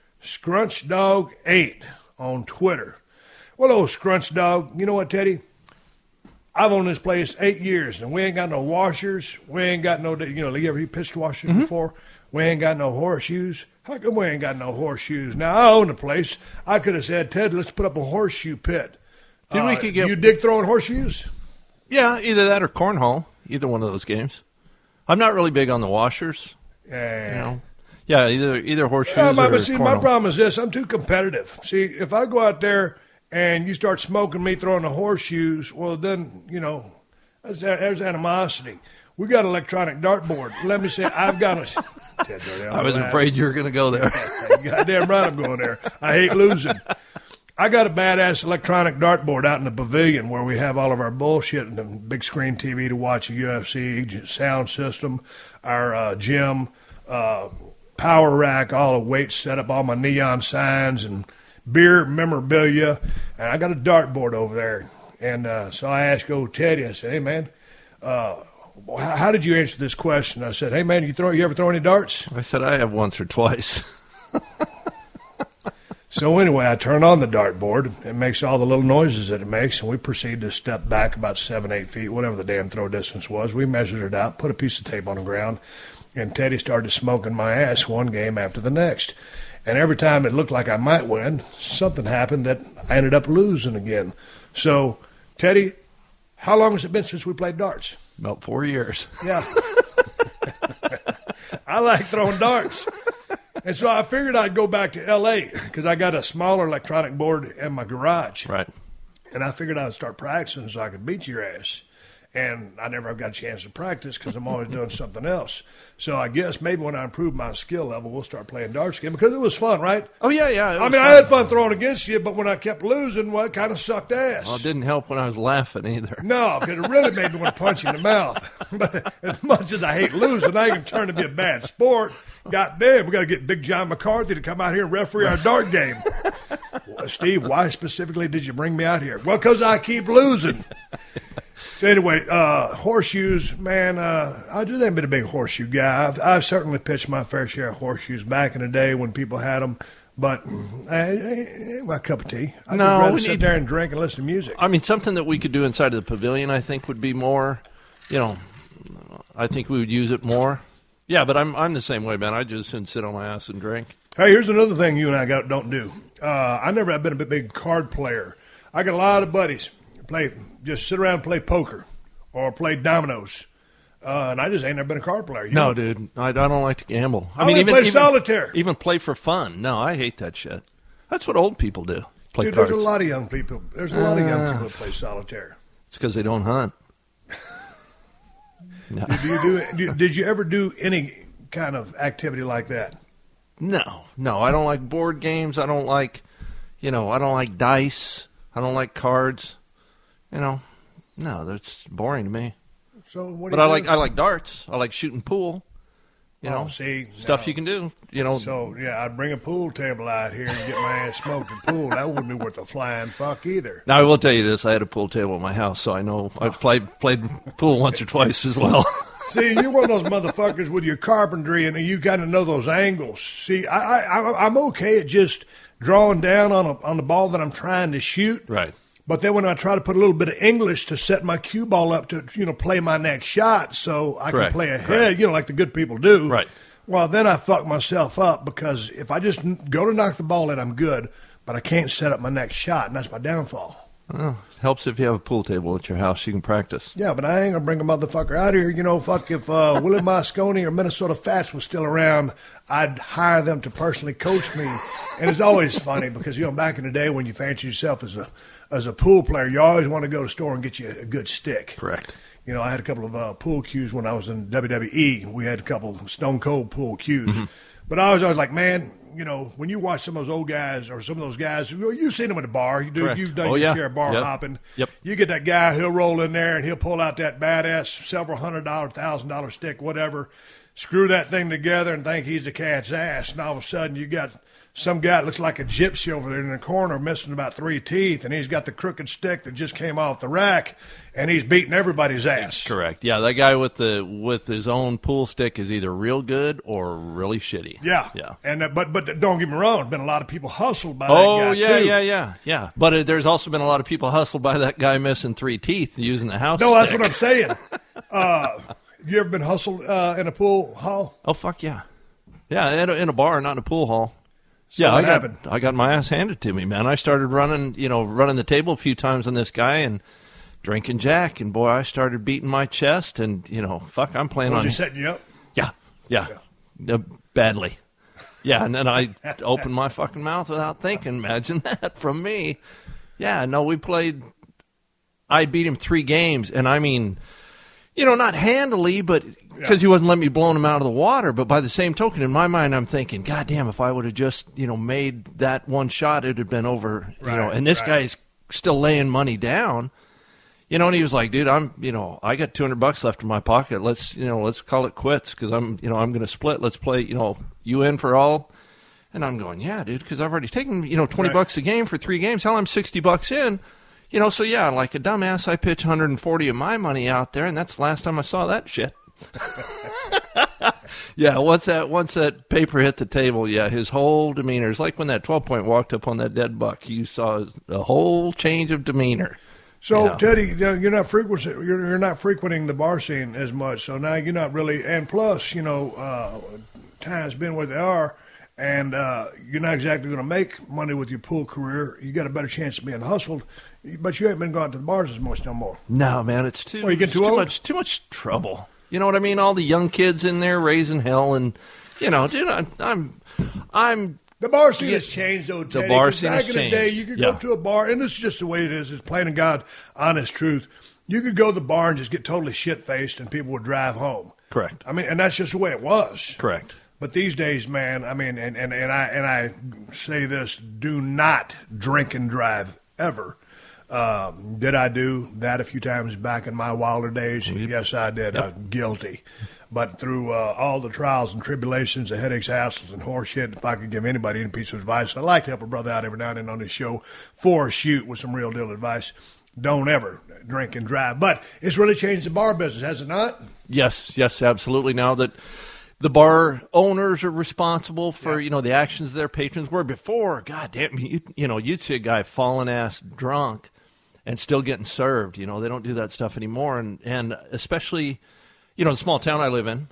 ScrunchDog8 on Twitter. Well, old ScrunchDog, you know what, Teddy? I've owned this place 8 years, and we ain't got no washers. We ain't got no, you know, you ever pitched washers before? We ain't got no horseshoes. How come we ain't got no horseshoes? Now, I own the place. I could have said, Ted, let's put up a horseshoe pit. We could get you dig throwing horseshoes? Yeah, either that or cornhole. Either one of those games. I'm not really big on the washers. Yeah. You know? Yeah, either horseshoes or cornhole. My problem is this. I'm too competitive. See, if I go out there and you start smoking me throwing the horseshoes, well, then, you know, there's animosity. We got an electronic dartboard. Let me say, I've got a... I was afraid you were going to go there. Goddamn right I'm going there. I hate losing. I got a badass electronic dartboard out in the pavilion where we have all of our bullshit and a big screen TV to watch a UFC, sound system, our gym, power rack, all the weights set up, all my neon signs and beer memorabilia. And I got a dartboard over there. And so I asked old Teddy, I said, hey, man, how did you answer this question? I said, hey, man, you ever throw any darts? I said, I have once or twice. So anyway, I turn on the dartboard. It makes all the little noises that it makes, and we proceed to step back about 7-8 feet, whatever the damn throw distance was. We measured it out, put a piece of tape on the ground, and Teddy started smoking my ass one game after the next. And every time it looked like I might win, something happened that I ended up losing again. So, Teddy, how long has it been since we played darts? About 4 years. Yeah. I like throwing darts. And so I figured I'd go back to L.A. because I got a smaller electronic board in my garage. Right. And I figured I'd start practicing so I could beat your ass. and I never got a chance to practice because I'm always doing something else. So I guess maybe when I improve my skill level, we'll start playing darts again because it was fun, right? Oh, yeah. I had fun throwing against you, but when I kept losing, well, it kind of sucked ass. Well, it didn't help when I was laughing either. No, because it really made me want to punch you in the mouth. But as much as I hate losing, I can turn to be a bad sport. Goddamn, we got to get Big John McCarthy to come out here and referee our dart game. Well, Steve, why specifically did you bring me out here? Well, because I keep losing. So anyway, horseshoes, man, I just ain't been a big horseshoe guy. I've certainly pitched my fair share of horseshoes back in the day when people had them, but ain't my cup of tea. I'd just rather sit there and drink and listen to music. I mean, something that we could do inside of the pavilion, I think, would be more, I think we would use it more. Yeah, but I'm the same way, man. I just sit on my ass and drink. Hey, here's another thing you and I don't do. I never have been a big card player. I got a lot of buddies just sit around and play poker or play dominoes. And I just ain't never been a card player. No, dude. I don't like to gamble. I mean, even play solitaire. Even play for fun. No, I hate that shit. That's what old people do. Play dude, cards. There's a lot of young people. There's a lot of young people that play solitaire. It's because they don't hunt. No. Did you ever do any kind of activity like that? No. I don't like board games. I don't like, I don't like dice. I don't like cards. No, that's boring to me. So what? But I like darts. I like shooting pool. Stuff you can do. So yeah, I'd bring a pool table out here and get my ass smoked in pool. That wouldn't be worth a flying fuck either. Now I will tell you this: I had a pool table at my house, so I know I played pool once or twice as well. See, you're one of those motherfuckers with your carpentry, and you got to know those angles. See, I'm okay at just drawing down on the ball that I'm trying to shoot. Right. But then when I try to put a little bit of English to set my cue ball up to, play my next shot so I can play ahead, like the good people do. Right. Well, then I fuck myself up because if I just go to knock the ball in, I'm good, but I can't set up my next shot, and that's my downfall. Well, it helps if you have a pool table at your house. You can practice. Yeah, but I ain't going to bring a motherfucker out here. Fuck if Willie Moscone or Minnesota Fats was still around, I'd hire them to personally coach me. And it's always funny because, back in the day when you fancy yourself as a pool player, you always want to go to the store and get you a good stick. Correct. I had a couple of pool cues when I was in WWE. We had a couple of Stone Cold pool cues. Mm-hmm. But I was always like, man, when you watch some of those old guys or some of those guys, you've seen them at the bar. You've done your share of bar hopping. Yep. You get that guy, he'll roll in there and he'll pull out that badass several $100, $1,000 stick, whatever, screw that thing together and think he's a cat's ass. And all of a sudden you got some guy that looks like a gypsy over there in the corner missing about 3 teeth, and he's got the crooked stick that just came off the rack, and he's beating everybody's ass. Correct. Yeah, that guy with his own pool stick is either real good or really shitty. Yeah. And but don't get me wrong, there's been a lot of people hustled by that guy, yeah. But there's also been a lot of people hustled by that guy missing 3 teeth using the house stick. That's what I'm saying. You ever been hustled in a pool hall? Oh, fuck yeah. Yeah, in a bar, not in a pool hall. So what happened? I got my ass handed to me, man. I started running the table a few times on this guy and drinking Jack, and boy, I started beating my chest, and I'm playing on. Was he setting you up? Yeah. Badly. Yeah, and then I opened my fucking mouth without thinking. Imagine that from me. Yeah, no, we played. I beat him 3 games, and I mean, not handily, but. Because he wasn't letting me blow him out of the water. But by the same token, in my mind, I'm thinking, God damn, if I would have just, made that one shot, it would have been over. And this guy's still laying money down. And he was like, dude, I got $200 left in my pocket. Let's call it quits because I'm going to split. Let's play, you in for all. And I'm going, yeah, dude, because I've already taken, $20 a game for 3 games. Hell, I'm $60 in. So yeah, like a dumbass, I pitch 140 of my money out there, and that's the last time I saw that shit. Yeah, once that paper hit the table, yeah, his whole demeanor is like when that 12-point walked up on that dead buck. You saw a whole change of demeanor. So Teddy, you're not frequenting the bar scene as much. So now you're not really, and plus, time's been where they are, and you're not exactly going to make money with your pool career. You got a better chance of being hustled, but you haven't been going to the bars as much no more. No, man, it's too. Well, you get too old? Too much trouble. You know what I mean? All the young kids in there raising hell, and dude, I'm. The bar scene has changed, though, Teddy. The bar scene has changed. Back in the day, you could go to a bar, and this is just the way it is. It's plain and God, honest truth. you could go to the bar and just get totally shit-faced and people would drive home. Correct. I mean, and that's just the way it was. Correct. But these days, man, I mean, and I say this, do not drink and drive ever. Did I do that a few times back in my wilder days? Yes, I did. Yep. I'm guilty. But through all the trials and tribulations, the headaches, hassles, and horseshit, if I could give anybody any piece of advice, I'd like to help a brother out every now and then on this show for a shoot with some real deal advice. Don't ever drink and drive. But it's really changed the bar business, has it not? Yes, absolutely. Now that the bar owners are responsible for, the actions of their patrons, where before, God damn, you'd see a guy falling ass drunk and still getting served. They don't do that stuff anymore. And especially, the small town I live in,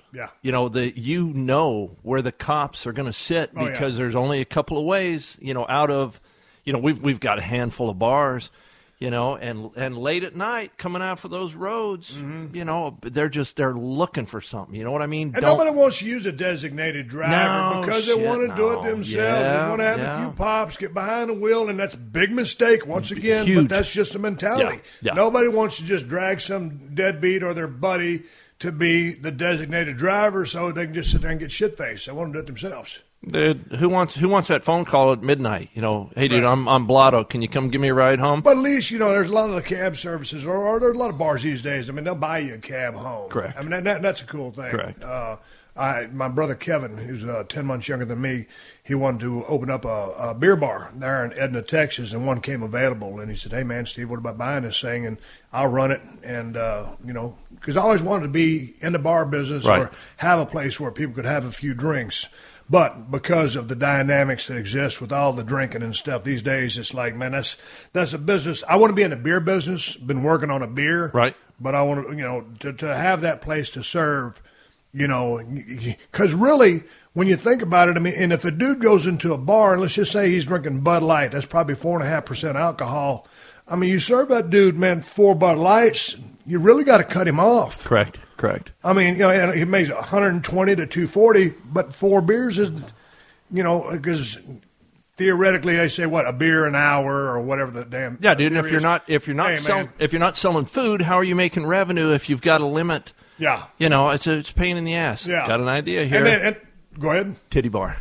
where the cops are going to sit because there's only a couple of ways, out of, we've got a handful of bars. And late at night coming out for those roads, they're looking for something. You know what I mean? And nobody wants to use a designated driver because they want to do it themselves. They want to have a few pops, get behind the wheel, and that's a big mistake once again. Huge. But that's just a mentality. Yeah. Nobody wants to just drag some deadbeat or their buddy to be the designated driver so they can just sit there and get shit-faced. They want to do it themselves. Dude, who wants that phone call at midnight? Hey, dude, I'm Blotto. Can you come give me a ride home? But at least, there's a lot of the cab services, or there's a lot of bars these days. I mean, they'll buy you a cab home. Correct. I mean, that's a cool thing. Correct. My brother Kevin, who's 10 months younger than me, he wanted to open up a beer bar there in Edna, Texas, and one came available. And he said, hey, man, Steve, what about buying this thing? And I'll run it. And, because I always wanted to be in the bar business or have a place where people could have a few drinks. But because of the dynamics that exist with all the drinking and stuff these days, it's like, man, that's a business. I want to be in the beer business, been working on a beer. Right. But I want to have that place to serve, because really, when you think about it, I mean, and if a dude goes into a bar, and let's just say he's drinking Bud Light, that's probably 4.5% alcohol. I mean, you serve that dude, man, 4 Bud Lights, you really got to cut him off. Correct. I mean, he makes 120 to 240, but 4 beers is, because theoretically they say what, a beer an hour or whatever the damn. Yeah, dude. And if you're not selling food, how are you making revenue if you've got a limit? Yeah. It's a pain in the ass. Yeah. Got an idea here? And go ahead. Titty bar.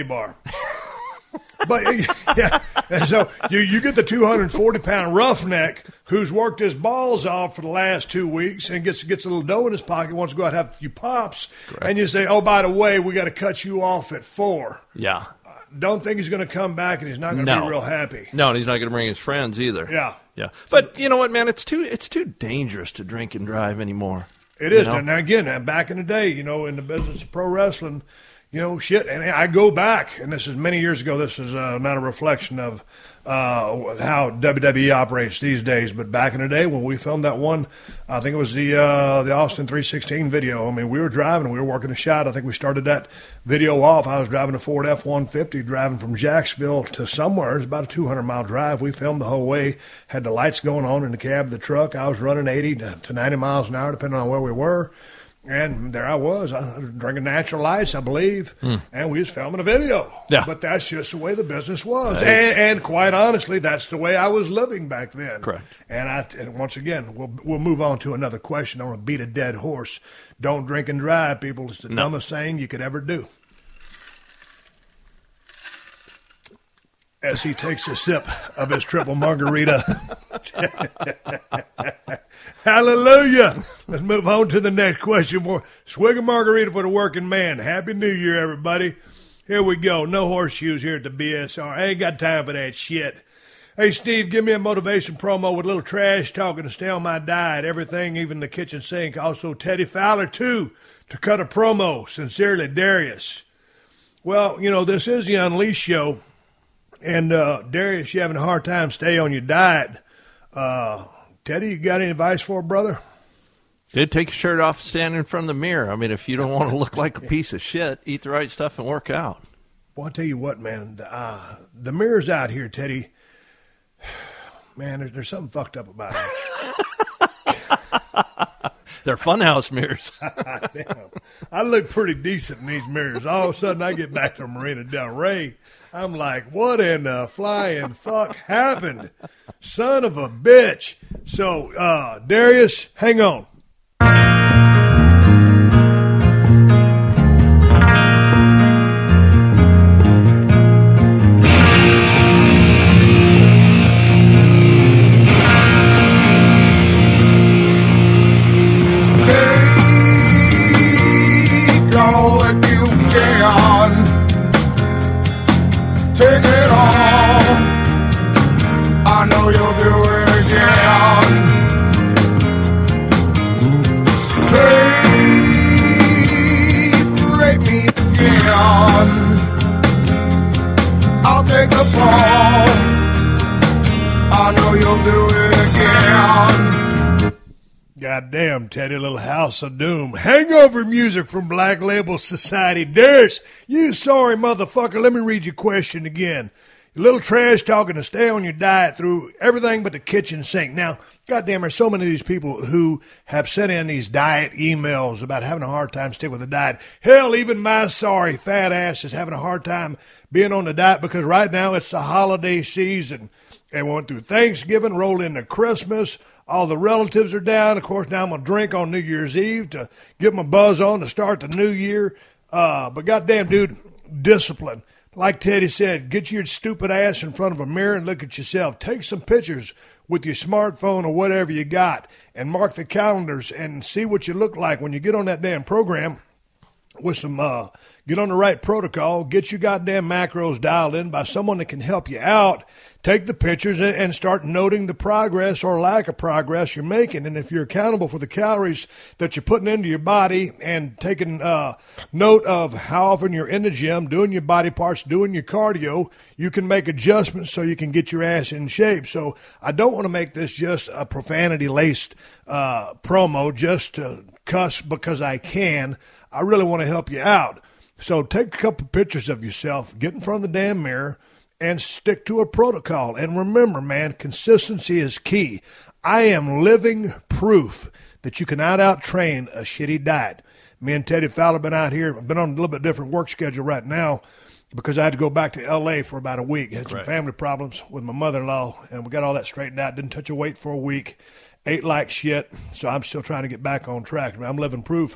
But yeah, and so you get the 240-pound roughneck who's worked his balls off for the last 2 weeks and gets a little dough in his pocket, wants to go out and have a few pops, correct, and you say, oh, by the way, we got to cut you off at 4. Yeah. Don't think he's going to come back and he's not going to be real happy. No, and he's not going to bring his friends either. Yeah. But you know what, man? It's too dangerous to drink and drive anymore. It is. Now, again, back in the day, in the business of pro wrestling, shit. And I go back, and this is many years ago. This is not a reflection of how WWE operates these days. But back in the day when we filmed that one, I think it was the Austin 316 video. I mean, we were driving, we were working a shot. I think we started that video off. I was driving a Ford F-150, driving from Jacksonville to somewhere. It was about a 200-mile drive. We filmed the whole way, had the lights going on in the cab of the truck. I was running 80 to 90 miles an hour, depending on where we were. And there I was drinking Natural Ice, I believe, and we was filming a video. Yeah. But that's just the way the business was. And quite honestly, that's the way I was living back then. Correct. And once again, we'll move on to another question. I want to beat a dead horse. Don't drink and drive, people. It's the dumbest thing you could ever do. As he takes a sip of his triple margarita. Hallelujah. Let's move on to the next question. More swig of margarita for the working man. Happy New Year, everybody. Here we go. No horseshoes here at the BSR. I ain't got time for that shit. Hey, Steve, give me a motivation promo with a little trash talking to stay on my diet. Everything, even the kitchen sink. Also, Teddy Fowler, too, to cut a promo. Sincerely, Darius. Well, this is the Unleashed show. And, Darius, you having a hard time stay on your diet. Teddy, you got any advice for a brother? Dude, take your shirt off, stand in front of the mirror. I mean, if you don't want to look like a piece of shit, eat the right stuff and work out. Well, I'll tell you what, man. The mirrors out here, Teddy, man, there's something fucked up about it. They're funhouse mirrors. Damn. I look pretty decent in these mirrors. All of a sudden, I get back to Marina Del Rey. I'm like, what in the flying fuck happened? Son of a bitch. So, Darius, hang on. Take it all. I know you'll do it again. Hey, rape me again. I'll take the fall. I know you'll do it again. Goddamn, Teddy, little House of Doom. Hangover music from Black Label Society. Darius, you sorry motherfucker. Let me read your question again. You little trash talking to stay on your diet through everything but the kitchen sink. Now, goddamn, there's so many of these people who have sent in these diet emails about having a hard time sticking with the diet. Hell, even my sorry fat ass is having a hard time being on the diet because right now it's the holiday season. And we went through Thanksgiving, rolled into Christmas. All the relatives are down. Of course, now I'm going to drink on New Year's Eve to get my buzz on to start the new year. But goddamn, dude, discipline. Like Teddy said, get your stupid ass in front of a mirror and look at yourself. Take some pictures with your smartphone or whatever you got and mark the calendars and see what you look like when you get on that damn program with some, get on the right protocol, get your goddamn macros dialed in by someone that can help you out. Take the pictures and start noting the progress or lack of progress you're making. And if you're accountable for the calories that you're putting into your body and taking note of how often you're in the gym, doing your body parts, doing your cardio, you can make adjustments so you can get your ass in shape. So I don't want to make this just a profanity-laced promo just to cuss because I can. I really want to help you out. So take a couple pictures of yourself, get in front of the damn mirror, and stick to a protocol. And remember, man, consistency is key. I am living proof that you can out-train a shitty diet. Me and Teddy Fowler have been out here. I've been on a little bit different work schedule right now because I had to go back to L.A. for about a week. Had some family problems with my mother-in-law, and we got all that straightened out. Didn't touch a weight for a week. Ate like shit, so I'm still trying to get back on track. I'm living proof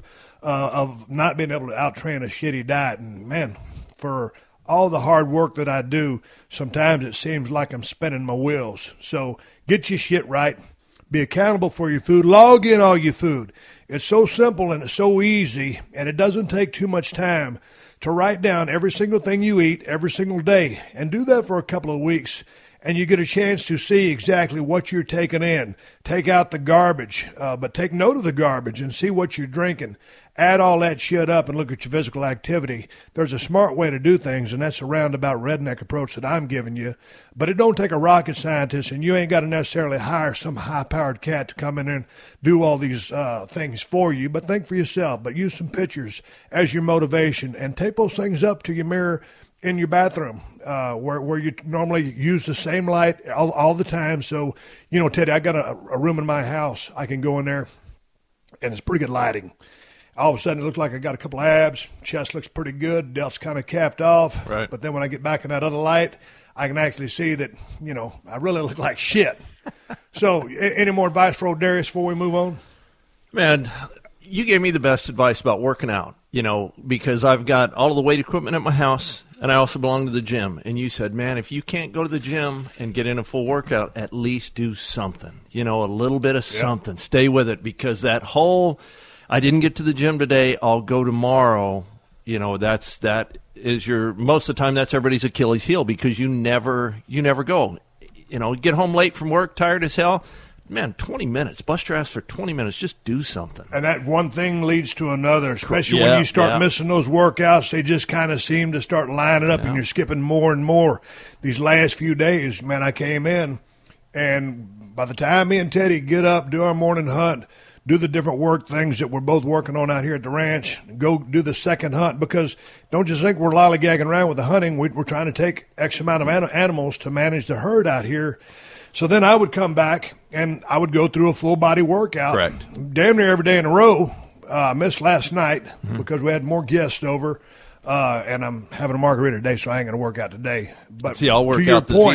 of not being able to out-train a shitty diet. And, man, for all the hard work that I do, sometimes it seems like I'm spinning my wheels. So get your shit right. Be accountable for your food. Log in all your food. It's so simple and it's so easy, and it doesn't take too much time to write down every single thing you eat every single day. And do that for a couple of weeks, and you get a chance to see exactly what you're taking in. Take out the garbage, but take note of the garbage and see what you're drinking. Add all that shit up and look at your physical activity. There's a smart way to do things, and that's a roundabout redneck approach that I'm giving you. But it don't take a rocket scientist, and you ain't got to necessarily hire some high-powered cat to come in and do all these things for you. But think for yourself. But use some pictures as your motivation, and tape those things up to your mirror in your bathroom where you normally use the same light all the time. So, you know, Teddy, I got a room in my house. I can go in there, and it's pretty good lighting. All of a sudden, it looks like I got a couple of abs. Chest looks pretty good. Delt's kind of capped off. Right. But then when I get back in that other light, I can actually see that, you know, I really look like shit. So any more advice for old Darius before we move on? Man, you gave me the best advice about working out, you know, because I've got all of the weight equipment at my house, and I also belong to the gym. And you said, man, if you can't go to the gym and get in a full workout, at least do something, you know, a little bit of something. Stay with it, because that whole – I didn't get to the gym today, I'll go tomorrow. You know, that is your, most of the time that's everybody's Achilles heel, because you never go. You know, get home late from work, tired as hell. Man, 20 minutes. Bust your ass for 20 minutes. Just do something. And that one thing leads to another, especially when you start missing those workouts. They just kind of seem to start lining up, and you're skipping more and more. These last few days, man, I came in, and by the time me and Teddy get up, do our morning hunt, do the different work things that we're both working on out here at the ranch, go do the second hunt, because don't just think we're lollygagging around with the hunting. We're trying to take X amount of animals to manage the herd out here. So then I would come back, and I would go through a full-body workout. Correct. Damn near every day in a row. I missed last night because we had more guests over, and I'm having a margarita today, so I ain't going to work out today. But see, I'll work to your out this point, evening.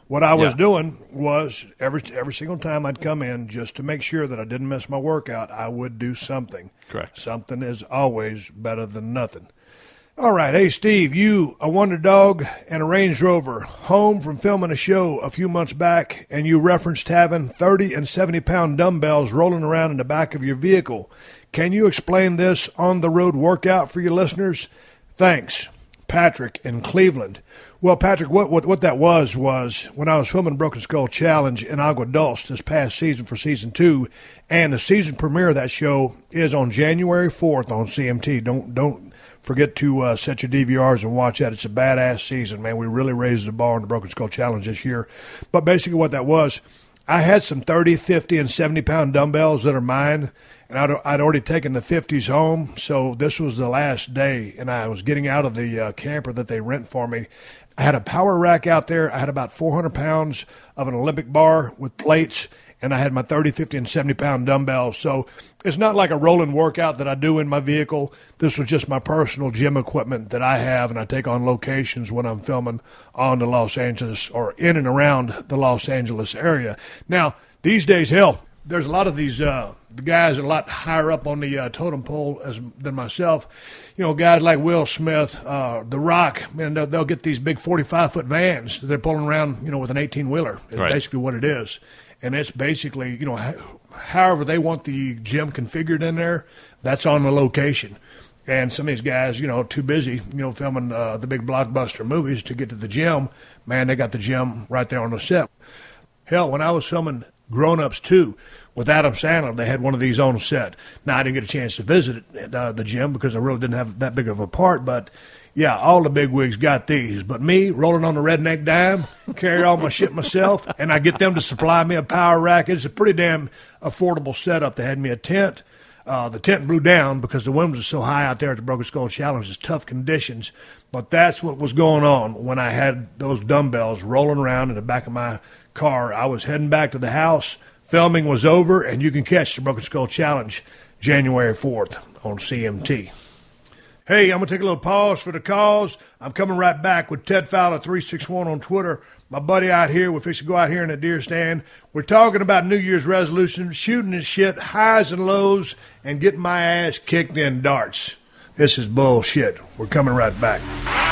what I was doing was every single time I'd come in, just to make sure that I didn't miss my workout, I would do something. Correct. Something is always better than nothing. All right. Hey, Steve, you, a Wonder Dog, and a Range Rover, home from filming a show a few months back, and you referenced having 30 and 70-pound dumbbells rolling around in the back of your vehicle. Can you explain this on-the-road workout for your listeners? Thanks. Patrick in Cleveland. Well, Patrick, what that was when I was filming Broken Skull Challenge in Agua Dulce this past season for Season 2, and the season premiere of that show is on January 4th on CMT. Don't forget to set your DVRs and watch that. It's a badass season, man. We really raised the bar on the Broken Skull Challenge this year. But basically what that was, I had some 30, 50, and 70-pound dumbbells that are mine, and I'd already taken the 50s home, so this was the last day, and I was getting out of the camper that they rent for me. I had a power rack out there. I had about 400 pounds of an Olympic bar with plates, and I had my 30, 50, and 70-pound dumbbells. So it's not like a rolling workout that I do in my vehicle. This was just my personal gym equipment that I have, and I take on locations when I'm filming on the Los Angeles or in and around the Los Angeles area. Now, these days, hell, there's a lot of these the guys are a lot higher up on the totem pole than myself. You know, guys like Will Smith, The Rock, man, they'll get these big 45-foot vans that they're pulling around, you know, with an 18-wheeler. It's basically what it is. And it's basically, you know, however they want the gym configured in there, that's on the location. And some of these guys, you know, too busy, you know, filming the big blockbuster movies to get to the gym. Man, they got the gym right there on the set. Hell, when I was filming Grown Ups 2 with Adam Sandler, they had one of these on the set. Now, I didn't get a chance to visit the gym because I really didn't have that big of a part, but yeah, all the big wigs got these. But me, rolling on the redneck dime, carry all my shit myself, and I get them to supply me a power rack. It's a pretty damn affordable setup. They had me a tent. The tent blew down because the wind was so high out there at the Broken Skull Challenge. It's tough conditions. But that's what was going on when I had those dumbbells rolling around in the back of my car. I was heading back to the house. Filming was over, and you can catch the Broken Skull Challenge January 4th on CMT. Hey, I'm going to take a little pause for the cause. I'm coming right back with Ted Fowler 361 on Twitter. My buddy out here, we're fixing to go out here in a deer stand. We're talking about New Year's resolutions, shooting and shit, highs and lows, and getting my ass kicked in darts. This is bullshit. We're coming right back.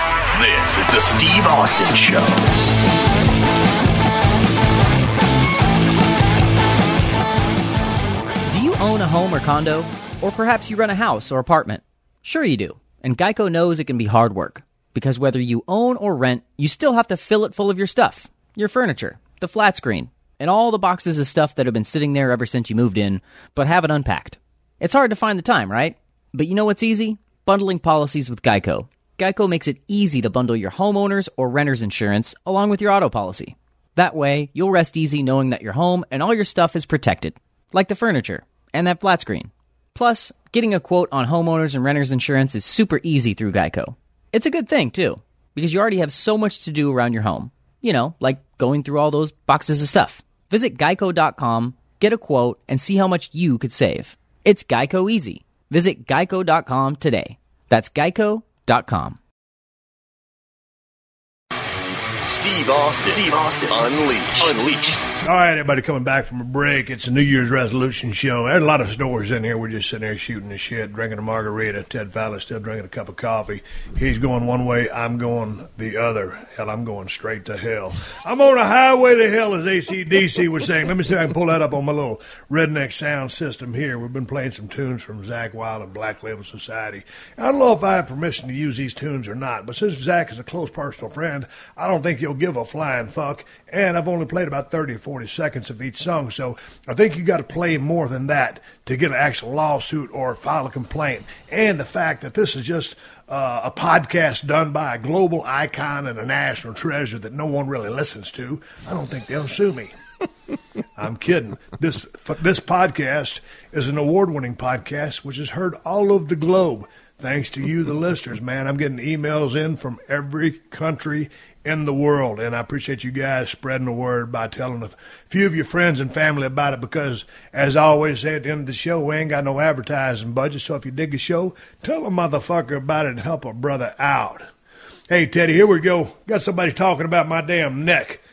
This is the Steve Austin Show. Do you own a home or condo? Or perhaps you rent a house or apartment? Sure you do. And Geico knows it can be hard work. Because whether you own or rent, you still have to fill it full of your stuff. Your furniture, the flat screen, and all the boxes of stuff that have been sitting there ever since you moved in, but haven't unpacked. It's hard to find the time, right? But you know what's easy? Bundling policies with Geico. Geico makes it easy to bundle your homeowner's or renter's insurance along with your auto policy. That way, you'll rest easy knowing that your home and all your stuff is protected. Like the furniture and that flat screen. Plus, getting a quote on homeowners and renters insurance is super easy through Geico. It's a good thing, too, because you already have so much to do around your home. You know, like going through all those boxes of stuff. Visit geico.com, get a quote, and see how much you could save. It's Geico easy. Visit geico.com today. That's geico.com. Steve Austin Unleashed. All right, everybody coming back from a break. It's a New Year's resolution show. There's a lot of stories in here. We're just sitting there shooting the shit, drinking a margarita. Ted Fowler's still drinking a cup of coffee. He's going one way. I'm going the other. Hell, I'm going straight to hell. I'm on a highway to hell, as AC/DC was saying. Let me see if I can pull that up on my little redneck sound system here. We've been playing some tunes from Zakk Wylde and Black Label Society. I don't know if I have permission to use these tunes or not, but since Zakk is a close personal friend, I don't think he'll give a flying fuck. And I've only played about 30 or 40 seconds of each song, so I think you got to play more than that to get an actual lawsuit or file a complaint. And the fact that this is just a podcast done by a global icon and a national treasure that no one really listens to, I don't think they'll sue me. I'm kidding. This podcast is an award-winning podcast which is heard all over the globe. Thanks to you, the listeners, man. I'm getting emails in from every country in the world, and I appreciate you guys spreading the word by telling a few of your friends and family about it, because as I always say at the end of the show, we ain't got no advertising budget, so if you dig the show, tell a motherfucker about it and help a brother out. Hey, Teddy, here we go. Got somebody talking about my damn neck.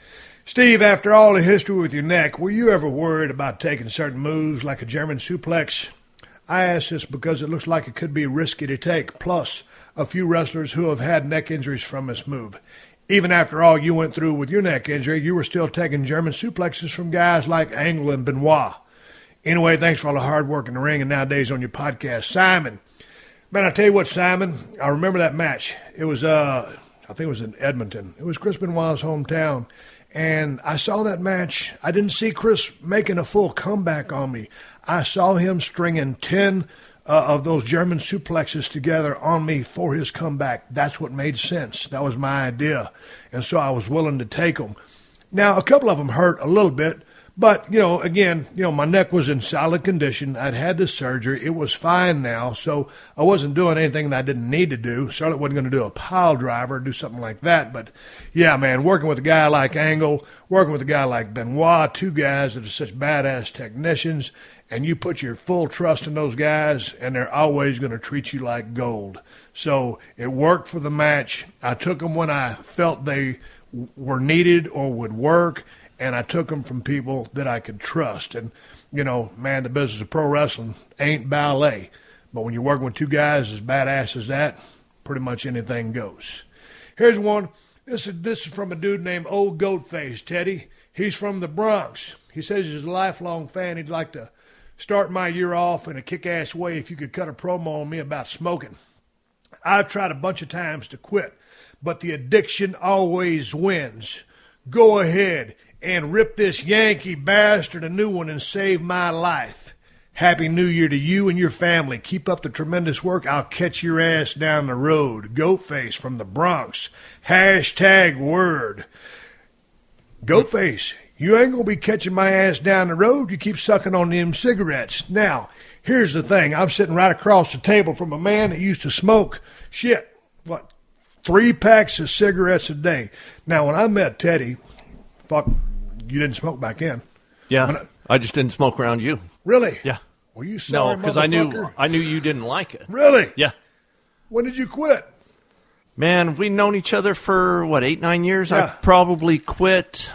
Steve, after all the history with your neck, were you ever worried about taking certain moves like a German suplex? I ask this because it looks like it could be risky to take, plus a few wrestlers who have had neck injuries from this move. Even after all you went through with your neck injury, you were still taking German suplexes from guys like Angle and Benoit. Anyway, thanks for all the hard work in the ring and nowadays on your podcast. Simon. Man, I tell you what, Simon, I remember that match. It was, I think it was in Edmonton. It was Chris Benoit's hometown. And I saw that match. I didn't see Chris making a full comeback on me. I saw him stringing 10 of those German suplexes together on me for his comeback. That's what made sense. That was my idea. And so I was willing to take them. Now, a couple of them hurt a little bit. But, again, my neck was in solid condition. I'd had the surgery. It was fine now, so I wasn't doing anything that I didn't need to do. Charlotte wasn't going to do a pile driver or do something like that. But, yeah, man, working with a guy like Angle, working with a guy like Benoit, two guys that are such badass technicians, and you put your full trust in those guys, and they're always going to treat you like gold. So it worked for the match. I took them when I felt they were needed or would work, and I took them from people that I could trust. And, man, the business of pro wrestling ain't ballet. But when you're working with two guys as badass as that, pretty much anything goes. Here's one. This is from a dude named Old Goatface, Teddy. He's from the Bronx. He says he's a lifelong fan. He'd like to start my year off in a kick-ass way if you could cut a promo on me about smoking. I've tried a bunch of times to quit, but the addiction always wins. Go ahead and rip this Yankee bastard a new one and save my life. Happy New Year to you and your family. Keep up the tremendous work. I'll catch your ass down the road. Goatface from the Bronx. #word. Goatface, you ain't going to be catching my ass down the road. You keep sucking on them cigarettes. Now, here's the thing. I'm sitting right across the table from a man that used to smoke, 3 packs of cigarettes a day. Now, when I met Teddy, thought you didn't smoke back then. Yeah, I just didn't smoke around you. Really? Yeah. Were you sorry, No, because I knew you didn't like it. Really? Yeah. When did you quit? Man, we've known each other for, 8, 9 years? Yeah. I probably quit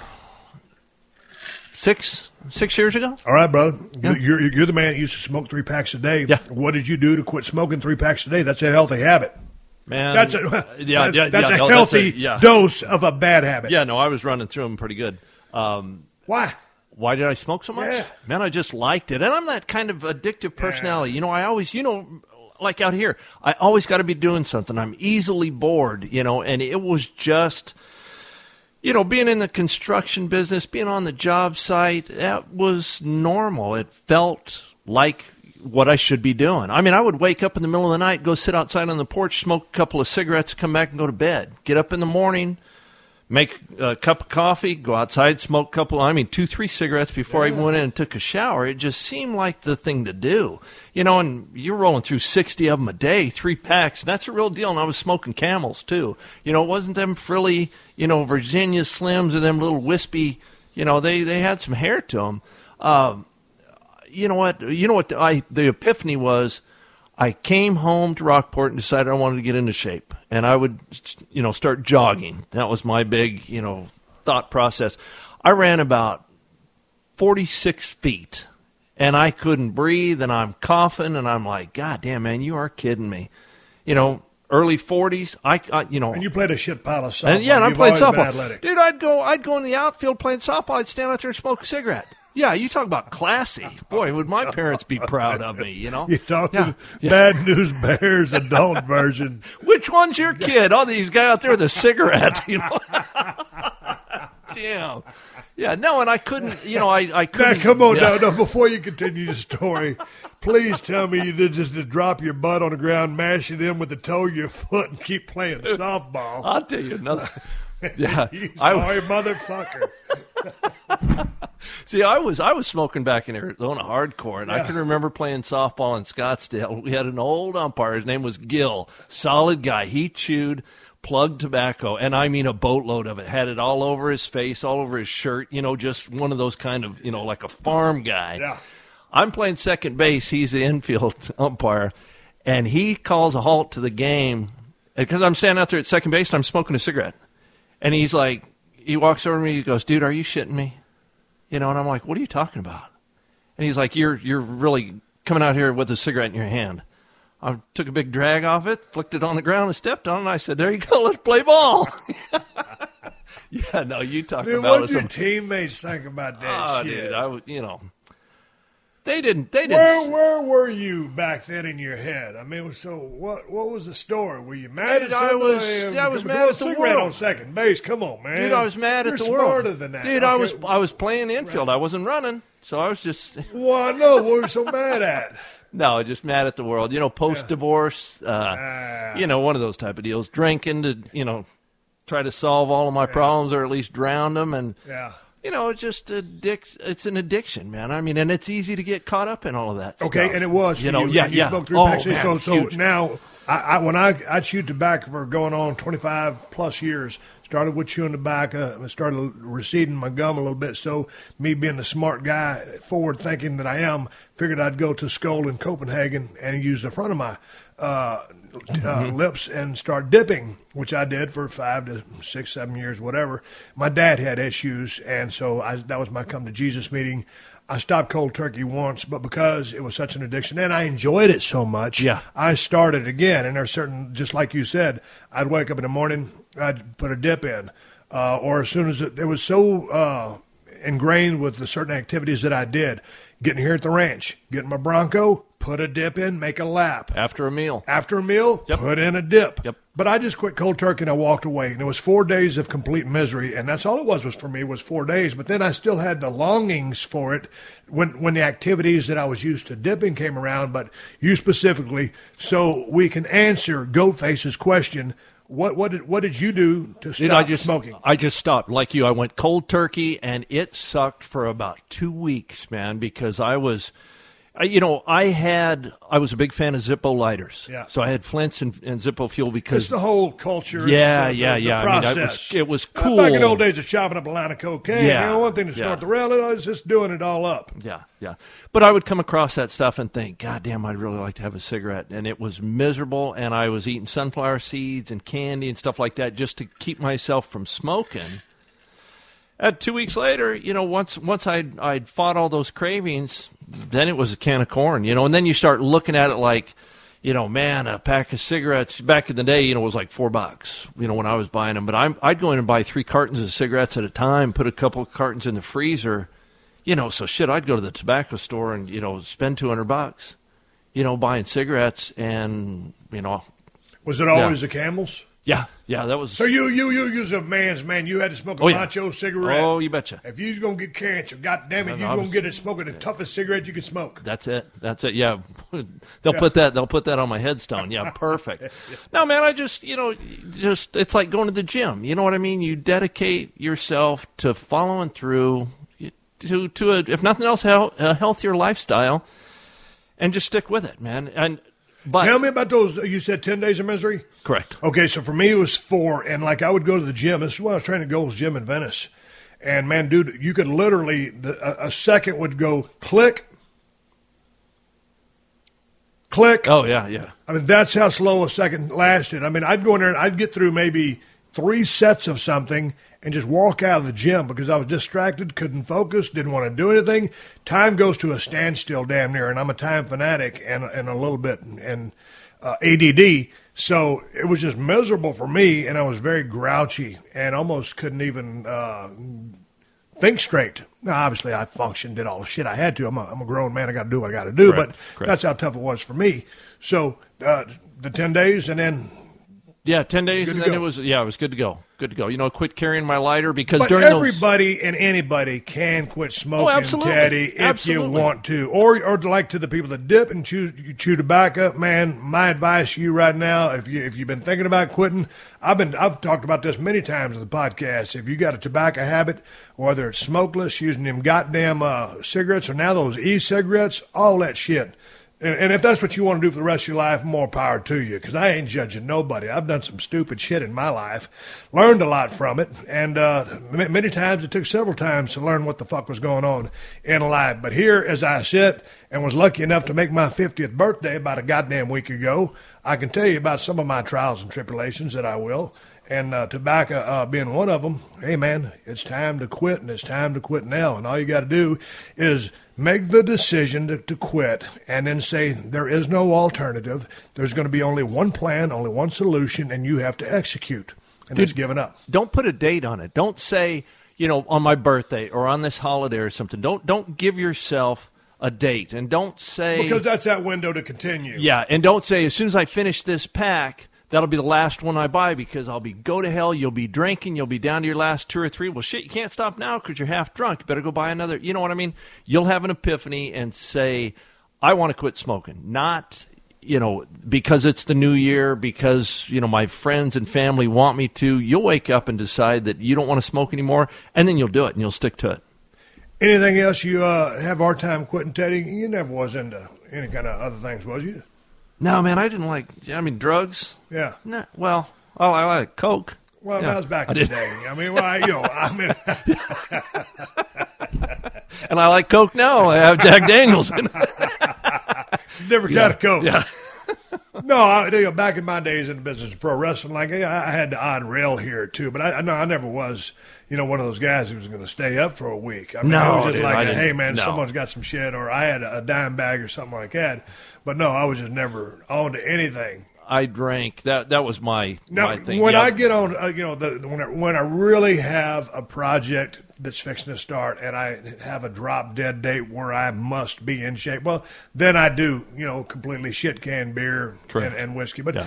6 years ago. All right, brother. Yeah. You're the man that used to smoke 3 packs a day. Yeah. What did you do to quit smoking 3 packs a day? That's a healthy habit. Man, That's a healthy dose of a bad habit. Yeah, no, I was running through them pretty good. Why? Why did I smoke so much? Yeah. Man, I just liked it. And I'm that kind of addictive personality. Yeah. I always, like out here, I always got to be doing something. I'm easily bored, and it was just, being in the construction business, being on the job site, that was normal. It felt like what I should be doing. I mean, I would wake up in the middle of the night, go sit outside on the porch, smoke a couple of cigarettes, come back and go to bed. Get up in the morning, make a cup of coffee, go outside, smoke 2, 3 cigarettes before I even went in and took a shower. It just seemed like the thing to do. And you're rolling through 60 of them a day, 3 packs. That's a real deal. And I was smoking Camels, too. It wasn't them frilly, Virginia Slims and them little wispy, they had some hair to them. You know what? The epiphany was, I came home to Rockport and decided I wanted to get into shape, and I would, start jogging. That was my big, thought process. I ran about 46 feet, and I couldn't breathe, and I'm coughing, and I'm like, God damn, man, you are kidding me. Early 40s, And you played a shit pile of softball. And I played softball. Athletic. Dude, I'd go in the outfield playing softball. I'd stand out there and smoke a cigarette. Yeah, you talk about classy. Boy, would my parents be proud of me, You're talking Bad News Bears adult version. Which one's your kid? Oh, these guy out there with a cigarette, Damn. Yeah, no, and I couldn't, I couldn't. Now, come on, no, before you continue the story, please tell me you did just to drop your butt on the ground, mash it in with the toe of your foot, and keep playing softball. I'll tell you another. Yeah, you sorry motherfucker. See, I was smoking back in Arizona hardcore, and I can remember playing softball in Scottsdale. We had an old umpire. His name was Gil. Solid guy. He chewed plug tobacco, and I mean a boatload of it. Had it all over his face, all over his shirt, just one of those kind of, like a farm guy. Yeah. I'm playing second base. He's the infield umpire, and he calls a halt to the game because I'm standing out there at second base, and I'm smoking a cigarette. And he's like, he walks over to me. He goes, "Dude, are you shitting me?" And I'm like, "What are you talking about?" And he's like, "You're really coming out here with a cigarette in your hand." I took a big drag off it, flicked it on the ground, and stepped on it. And I said, "There you go. Let's play ball." Yeah, no, you talking dude, about what did your teammates think about that shit? Dude, they didn't. Where were you back then in your head? I mean, so what was the story? Were you mad at somebody? I was mad at the cigarette world. On second base. Come on, man. Dude, I was mad at the You're world. Smarter than that. Dude, okay. I was playing infield. Right. I wasn't running, so I was just. Well, I know. What were you so mad at? No, just mad at the world. Post-divorce, one of those type of deals. Drinking to, try to solve all of my problems or at least drown them. And, it's just it's an addiction, man. I mean, and it's easy to get caught up in all of that stuff. Okay, and it was. You smoked 3 packs. Man, so now, when I chewed tobacco for going on 25-plus years, started with chewing tobacco and started receding my gum a little bit. So me being the smart guy, forward thinking that I am, figured I'd go to Skoal in Copenhagen and use the front of my lips and start dipping, which I did for 5 to 6, 7 years, whatever. My dad had issues, and so that was my come to Jesus meeting. I stopped cold turkey once, but because it was such an addiction and I enjoyed it so much, I started again. And there's certain, just like you said, I'd wake up in the morning, I'd put a dip in, or as soon as it was so ingrained with the certain activities that I did, getting here at the ranch, getting my Bronco, put a dip in, make a lap. After a meal, put in a dip. Yep. But I just quit cold turkey and I walked away. And it was 4 days of complete misery. And that's all it was for me was 4 days. But then I still had the longings for it when the activities that I was used to dipping came around. But you specifically, so we can answer Goatface's question, what did you do to stop smoking? I just stopped. Like you, I went cold turkey, and it sucked for about 2 weeks, man, because I was... I was a big fan of Zippo lighters. Yeah. So I had Flints and Zippo fuel because... It's the whole culture. Yeah. Process. I mean, it was cool. Back in the old days of chopping up a line of cocaine, one thing to start the rail, I was just doing it all up. Yeah. But I would come across that stuff and think, God damn, I'd really like to have a cigarette. And it was miserable, and I was eating sunflower seeds and candy and stuff like that just to keep myself from smoking. 2 weeks later, once I'd fought all those cravings, then it was a can of corn, and then you start looking at it like, man, a pack of cigarettes back in the day, was like $4, when I was buying them. But I'd go in and buy 3 cartons of cigarettes at a time, put a couple of cartons in the freezer, so shit, I'd go to the tobacco store and, spend $200, buying cigarettes and, Was it always the Camels? Yeah, that was... So you was a man's man. You had to smoke a macho cigarette. Oh, you betcha. If you was going to get cancer, goddamn it, you're going to get it smoking the toughest cigarette you can smoke. That's it. Yeah. They'll put that on my headstone. Yeah, perfect. No, man, I just it's like going to the gym. You know what I mean? You dedicate yourself to following through to a, if nothing else, a healthier lifestyle, and just stick with it, man. But tell me about those. You said 10 days of misery? Correct. Okay, so for me it was 4, and I would go to the gym. This is when I was training at Gold's Gym in Venice. And, man, dude, you could literally, a second would go click. Oh, yeah. I mean, that's how slow a second lasted. I mean, I'd go in there and I'd get through maybe 3 sets of something and just walk out of the gym because I was distracted, couldn't focus, didn't want to do anything. Time goes to a standstill damn near, and I'm a time fanatic and a little bit and ADD. So it was just miserable for me, and I was very grouchy and almost couldn't even think straight. Now, obviously, I functioned, did all the shit I had to. I'm a grown man. I got to do what I got to do. Correct. But that's how tough it was for me. So the 10 days and then... Yeah, 10 days, and then it was good to go. Good to go. Quit carrying my lighter because but during everybody and anybody can quit smoking, Teddy, if you want to. Or like to the people that dip and chew tobacco, man, my advice to you right now, if you've been thinking about quitting, I've talked about this many times on the podcast. If you got a tobacco habit, whether it's smokeless, using them goddamn cigarettes, or now those e-cigarettes, all that shit. And if that's what you want to do for the rest of your life, more power to you, because I ain't judging nobody. I've done some stupid shit in my life, learned a lot from it, and many times it took several times to learn what the fuck was going on in life. But here, as I sit and was lucky enough to make my 50th birthday about a goddamn week ago, I can tell you about some of my trials and tribulations that I will. And tobacco being one of them, hey, man, it's time to quit, and it's time to quit now. And all you got to do is make the decision to quit and then say there is no alternative. There's going to be only one plan, only one solution, and you have to execute. And it's giving up. Don't put a date on it. Don't say, on my birthday or on this holiday or something. Don't give yourself a date. And don't say... Because that's that window to continue. Yeah, and don't say, as soon as I finish this pack... That'll be the last one I buy because go to hell, you'll be drinking, you'll be down to your last 2 or 3. Well, shit, you can't stop now because you're half drunk. You better go buy another. You know what I mean? You'll have an epiphany and say, I want to quit smoking. Not, because it's the new year, because, my friends and family want me to. You'll wake up and decide that you don't want to smoke anymore, and then you'll do it, and you'll stick to it. Anything else you have a hard time quitting, Teddy? You never was into any kind of other things, was you? No, man, I didn't drugs. Yeah. No, well, I like Coke. Well, yeah, that was back in the day. I mean, and I like Coke now. I have Jack Daniels in it. Never got a Coke. Yeah. No, back in my days in the business of pro wrestling, I had the odd rail here too, but I never was, one of those guys who was going to stay up for a week. I mean, I was just hey man, someone's got some shit, or I had a dime bag or something like that. But no, I was just never on to anything. I drank. That was my thing. When I get on, when I really have a project that's fixing to start and I have a drop dead date where I must be in shape, well, then I do, completely shit can beer and whiskey. But,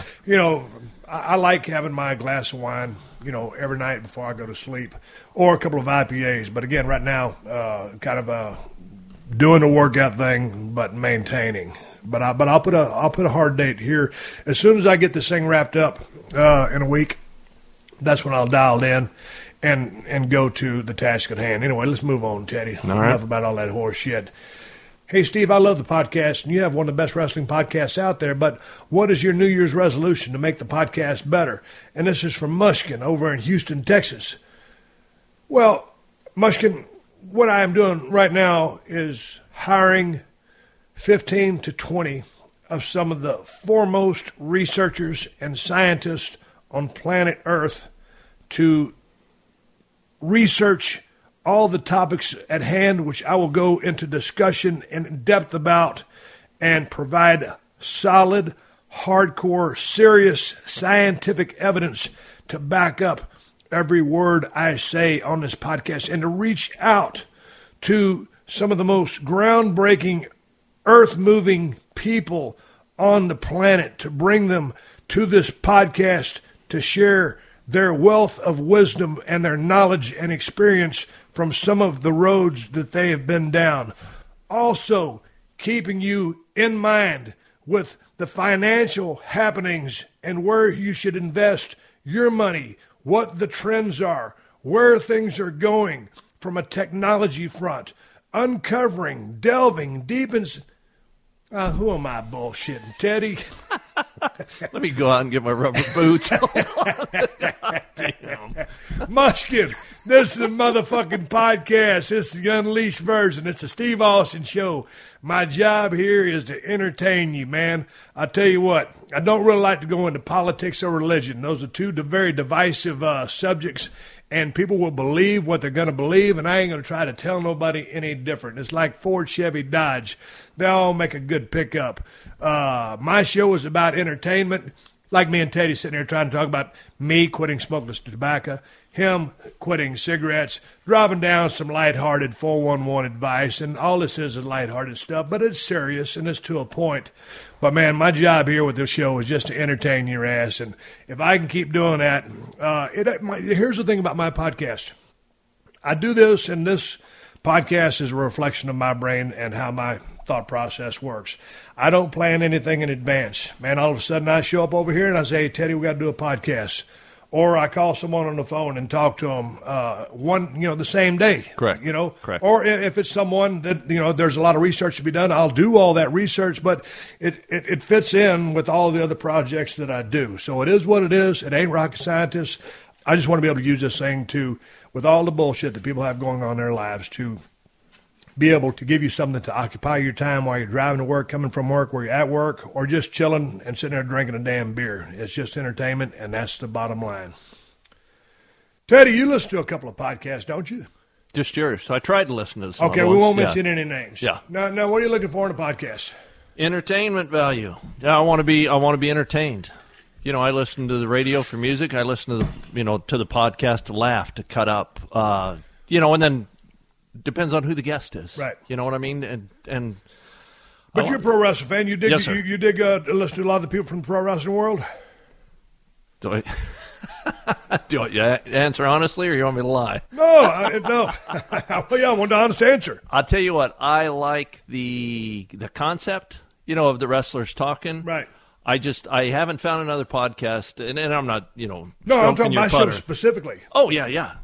I like having my glass of wine, every night before I go to sleep, or a couple of IPAs. But again, right now, kind of doing the workout thing, but maintaining. But I'll put a hard date here. As soon as I get this thing wrapped up in a week, that's when I'll dial in and go to the task at hand. Anyway, let's move on, Teddy. All right. Enough about all that horse shit. Hey, Steve, I love the podcast, and you have one of the best wrestling podcasts out there, but what is your New Year's resolution to make the podcast better? And this is from Mushkin over in Houston, Texas. Well, Mushkin, what I am doing right now is hiring 15 to 20 of some of the foremost researchers and scientists on planet Earth to research all the topics at hand, which I will go into discussion in depth about and provide solid, hardcore, serious scientific evidence to back up every word I say on this podcast, and to reach out to some of the most groundbreaking, earth-moving people on the planet, to bring them to this podcast to share their wealth of wisdom and their knowledge and experience from some of the roads that they have been down. Also, keeping you in mind with the financial happenings and where you should invest your money, what the trends are, where things are going from a technology front, uncovering, delving deep in... who am I bullshitting, Teddy? Let me go out and get my rubber boots. Mushkin, this is a motherfucking podcast. This is the unleashed version. It's a Steve Austin show. My job here is to entertain you, man. I tell you what, I don't really like to go into politics or religion. Those are two very divisive subjects, and people will believe what they're going to believe, and I ain't going to try to tell nobody any different. It's like Ford, Chevy, Dodge. They all make a good pickup. My show is about entertainment, like me and Teddy sitting here trying to talk about me quitting smokeless tobacco, him quitting cigarettes, dropping down some lighthearted 411 advice, and all this is lighthearted stuff, but it's serious, and it's to a point. But, man, my job here with this show is just to entertain your ass, and if I can keep doing that, here's the thing about my podcast. I do this, and this podcast is a reflection of my brain and how my thought process works. I don't plan anything in advance. Man, all of a sudden I show up over here and I say, hey, Teddy, we got to do a podcast. Or I call someone on the phone and talk to them the same day. Correct. Correct. Or if it's someone that, there's a lot of research to be done, I'll do all that research, but it fits in with all the other projects that I do. So it is what it is. It ain't rocket scientists. I just want to be able to use this thing with all the bullshit that people have going on in their lives, to be able to give you something to occupy your time while you're driving to work, coming from work, where you're at work, or just chilling and sitting there drinking a damn beer. It's just entertainment, and that's the bottom line. Teddy, you listen to a couple of podcasts, don't you? Just yours. So I tried to listen to some. Okay, we won't mention any names. Yeah. Now, what are you looking for in a podcast? Entertainment value. I want to be entertained. You know, I listen to the radio for music. I listen to the podcast to laugh, to cut up. And then depends on who the guest is. Right. You know what I mean? And But you're a pro wrestling fan. You dig. Yes, sir. You dig listen to a lot of the people from the pro wrestling world. Do you answer honestly, or you want me to lie? No. Well, yeah, I want an honest answer. I'll tell you what. I like the concept, of the wrestlers talking. Right. I haven't found another podcast, and I'm not, No, I'm talking about my show specifically. Oh, yeah.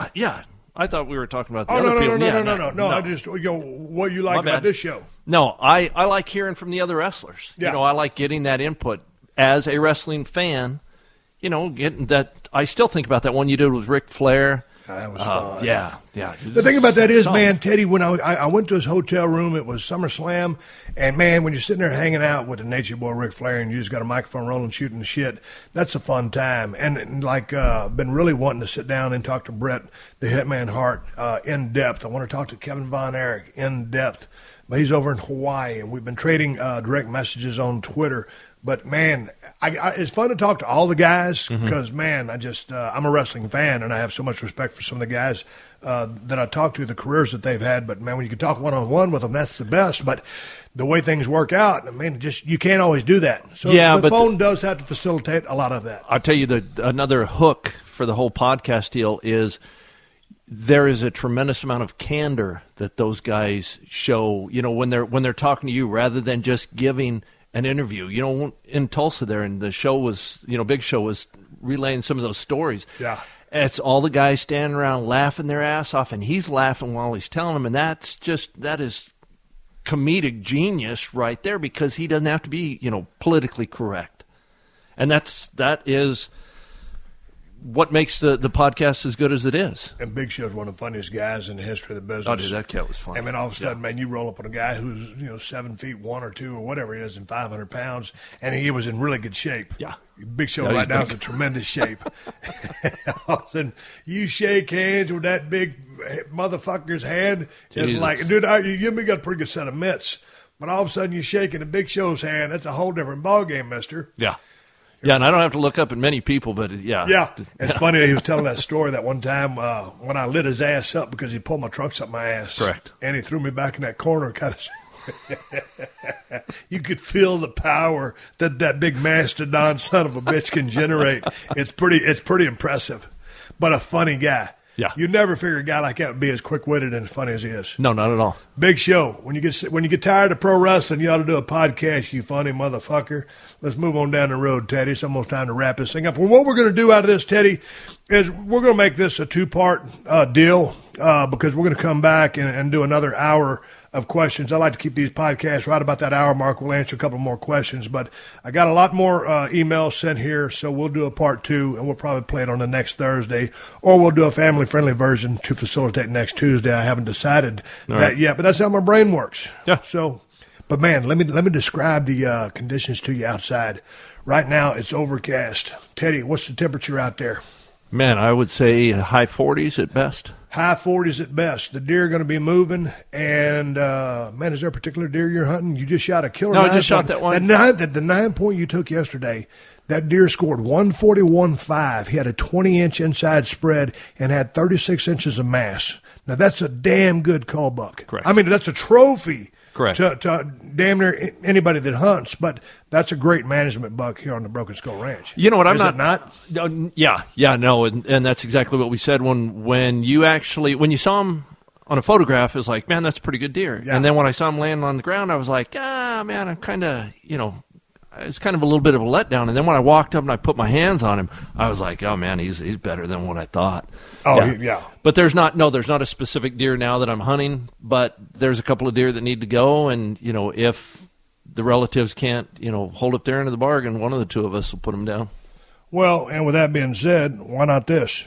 I thought we were talking about the other people. No. I just, what you like about this show. No, I like hearing from the other wrestlers. Yeah. I like getting that input as a wrestling fan. Getting that. I still think about that one you did with Ric Flair. That was fun. Yeah. The thing about that is, man, Teddy, when I went to his hotel room, it was SummerSlam, and, man, when you're sitting there hanging out with the Nature Boy Ric Flair and you just got a microphone rolling, shooting the shit, that's a fun time. And been really wanting to sit down and talk to Bret, the Hitman Hart, in depth. I want to talk to Kevin Von Erich in depth. But he's over in Hawaii, and we've been trading direct messages on Twitter. But, man, it's fun to talk to all the guys because, man, I'm a wrestling fan, and I have so much respect for some of the guys that I talk to, the careers that they've had. But, man, when you can talk one-on-one with them, that's the best. But the way things work out, I mean, you can't always do that. So the phone does have to facilitate a lot of that. I'll tell you another hook for the whole podcast deal is there is a tremendous amount of candor that those guys show, when they're talking to you, rather than just giving an interview. In Tulsa there, and the show was, Big Show was relaying some of those stories. Yeah. It's all the guys standing around laughing their ass off, and he's laughing while he's telling them, and that is comedic genius right there, because he doesn't have to be, politically correct. And that is what makes the podcast as good as it is. And Big Show's one of the funniest guys in the history of the business. Oh, dude, that cat was funny. I mean, all of a sudden, man, you roll up on a guy who's 7 feet 1 or 2 or whatever he is, and 500 pounds, and he was in really good shape. Yeah. Big Show right now is in tremendous shape. All of a sudden, you shake hands with that big motherfucker's hand. Jesus. It's like, dude, you got a pretty good set of mitts. But all of a sudden, you're shaking a Big Show's hand. That's a whole different ballgame, mister. Yeah. Yeah, and I don't have to look up at many people, but yeah. Yeah, it's funny. He was telling that story that one time when I lit his ass up because he pulled my trunks up my ass. Correct. And he threw me back in that corner. Kind of. You could feel the power that big mastodon son of a bitch can generate. It's pretty impressive, but a funny guy. Yeah. You never figure a guy like that would be as quick-witted and as funny as he is. No, not at all. Big Show. When you get tired of pro wrestling, you ought to do a podcast, you funny motherfucker. Let's move on down the road, Teddy. It's almost time to wrap this thing up. Well, what we're going to do out of this, Teddy, is we're going to make this a 2-part deal because we're going to come back and do another hour of questions. I like to keep these podcasts right about that hour mark. We'll answer a couple more questions, but I got a lot more emails sent here, so we'll do a part 2, and we'll probably play it on the next Thursday, or we'll do a family-friendly version to facilitate next Tuesday. I haven't decided that yet, but that's how my brain works. Yeah. So, but man, let me describe the conditions to you outside. Right now, it's overcast. Teddy, what's the temperature out there? Man, I would say high 40s at best. High 40s at best. The deer are going to be moving. And, man, is there a particular deer you're hunting? You just shot a killer. No, I just shot that one. The 9 point you took yesterday, that deer scored 141.5. He had a 20-inch inside spread and had 36 inches of mass. Now, that's a damn good call buck. Correct. I mean, that's a trophy. Correct. To damn near anybody that hunts, but that's a great management buck here on the Broken Skull Ranch. You know what? Is it not? No, and that's exactly what we said when you saw him on a photograph. It was like, man, that's a pretty good deer. Yeah. And then when I saw him laying on the ground, I was like, man, I'm kind of, it's kind of a little bit of a letdown. And then when I walked up and I put my hands on him, I was like, oh man, he's better than what I thought. Oh yeah. But there's not a specific deer now that I'm hunting, but there's a couple of deer that need to go. And, if the relatives can't, hold up their end of the bargain, one of the two of us will put them down. Well, and with that being said, why not this?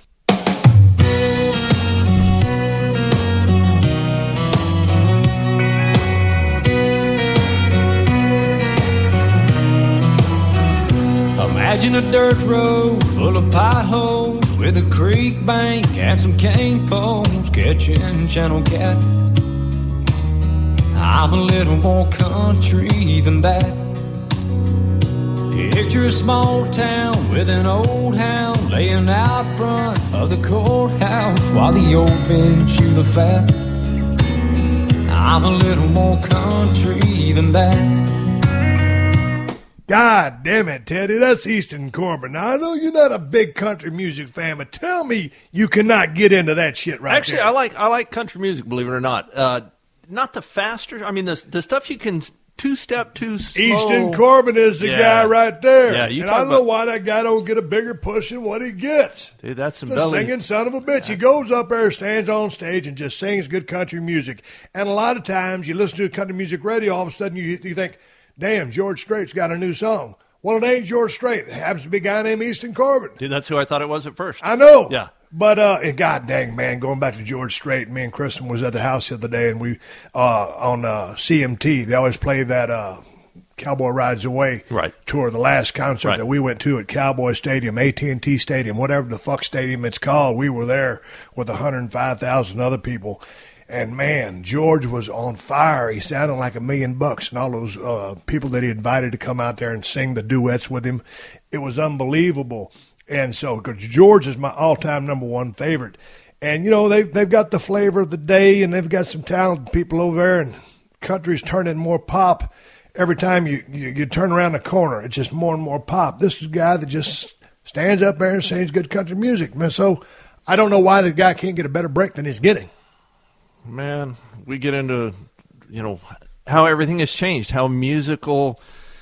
Imagine a dirt road full of potholes, with a creek bank and some cane poles catching channel cat. I'm a little more country than that. Picture a small town with an old hound laying out front of the courthouse while the old men chew the fat. I'm a little more country than that. God damn it, Teddy, that's Easton Corbin. Now, I know you're not a big country music fan, but tell me you cannot get into that shit right Actually, there. I like country music, believe it or not. Not the faster. I mean, the stuff you can two-step too slow. Easton Corbin is the guy right there. Yeah, you and talk I don't know about- why that guy don't get a bigger push than what he gets. Dude, that's some The belly. singing son of a bitch. He goes up there, stands on stage, and just sings good country music. And a lot of times you listen to country music radio, all of a sudden you think, damn, George Strait's got a new song. Well, it ain't George Strait. It happens to be a guy named Easton Corbin. Dude, that's who I thought it was at first. I know. Yeah. But, and God dang, man, going back to George Strait, me and Kristen was at the house the other day, and we, on CMT, they always play that Cowboy Rides Away tour, the last concert that we went to at Cowboy Stadium, AT&T Stadium, whatever the fuck stadium it's called. We were there with 105,000 other people. And, man, George was on fire. He sounded like $1 million, and all those people that he invited to come out there and sing the duets with him. It was unbelievable. And so, because George is my all-time number one favorite. And, you know, they've got the flavor of the day, and they've got some talented people over there, and country's turning more pop. Every time you turn around the corner, it's just more and more pop. This is a guy that just stands up there and sings good country music, man. So I don't know why the guy can't get a better break than he's getting. Man, we get into, you know, how everything has changed, how musical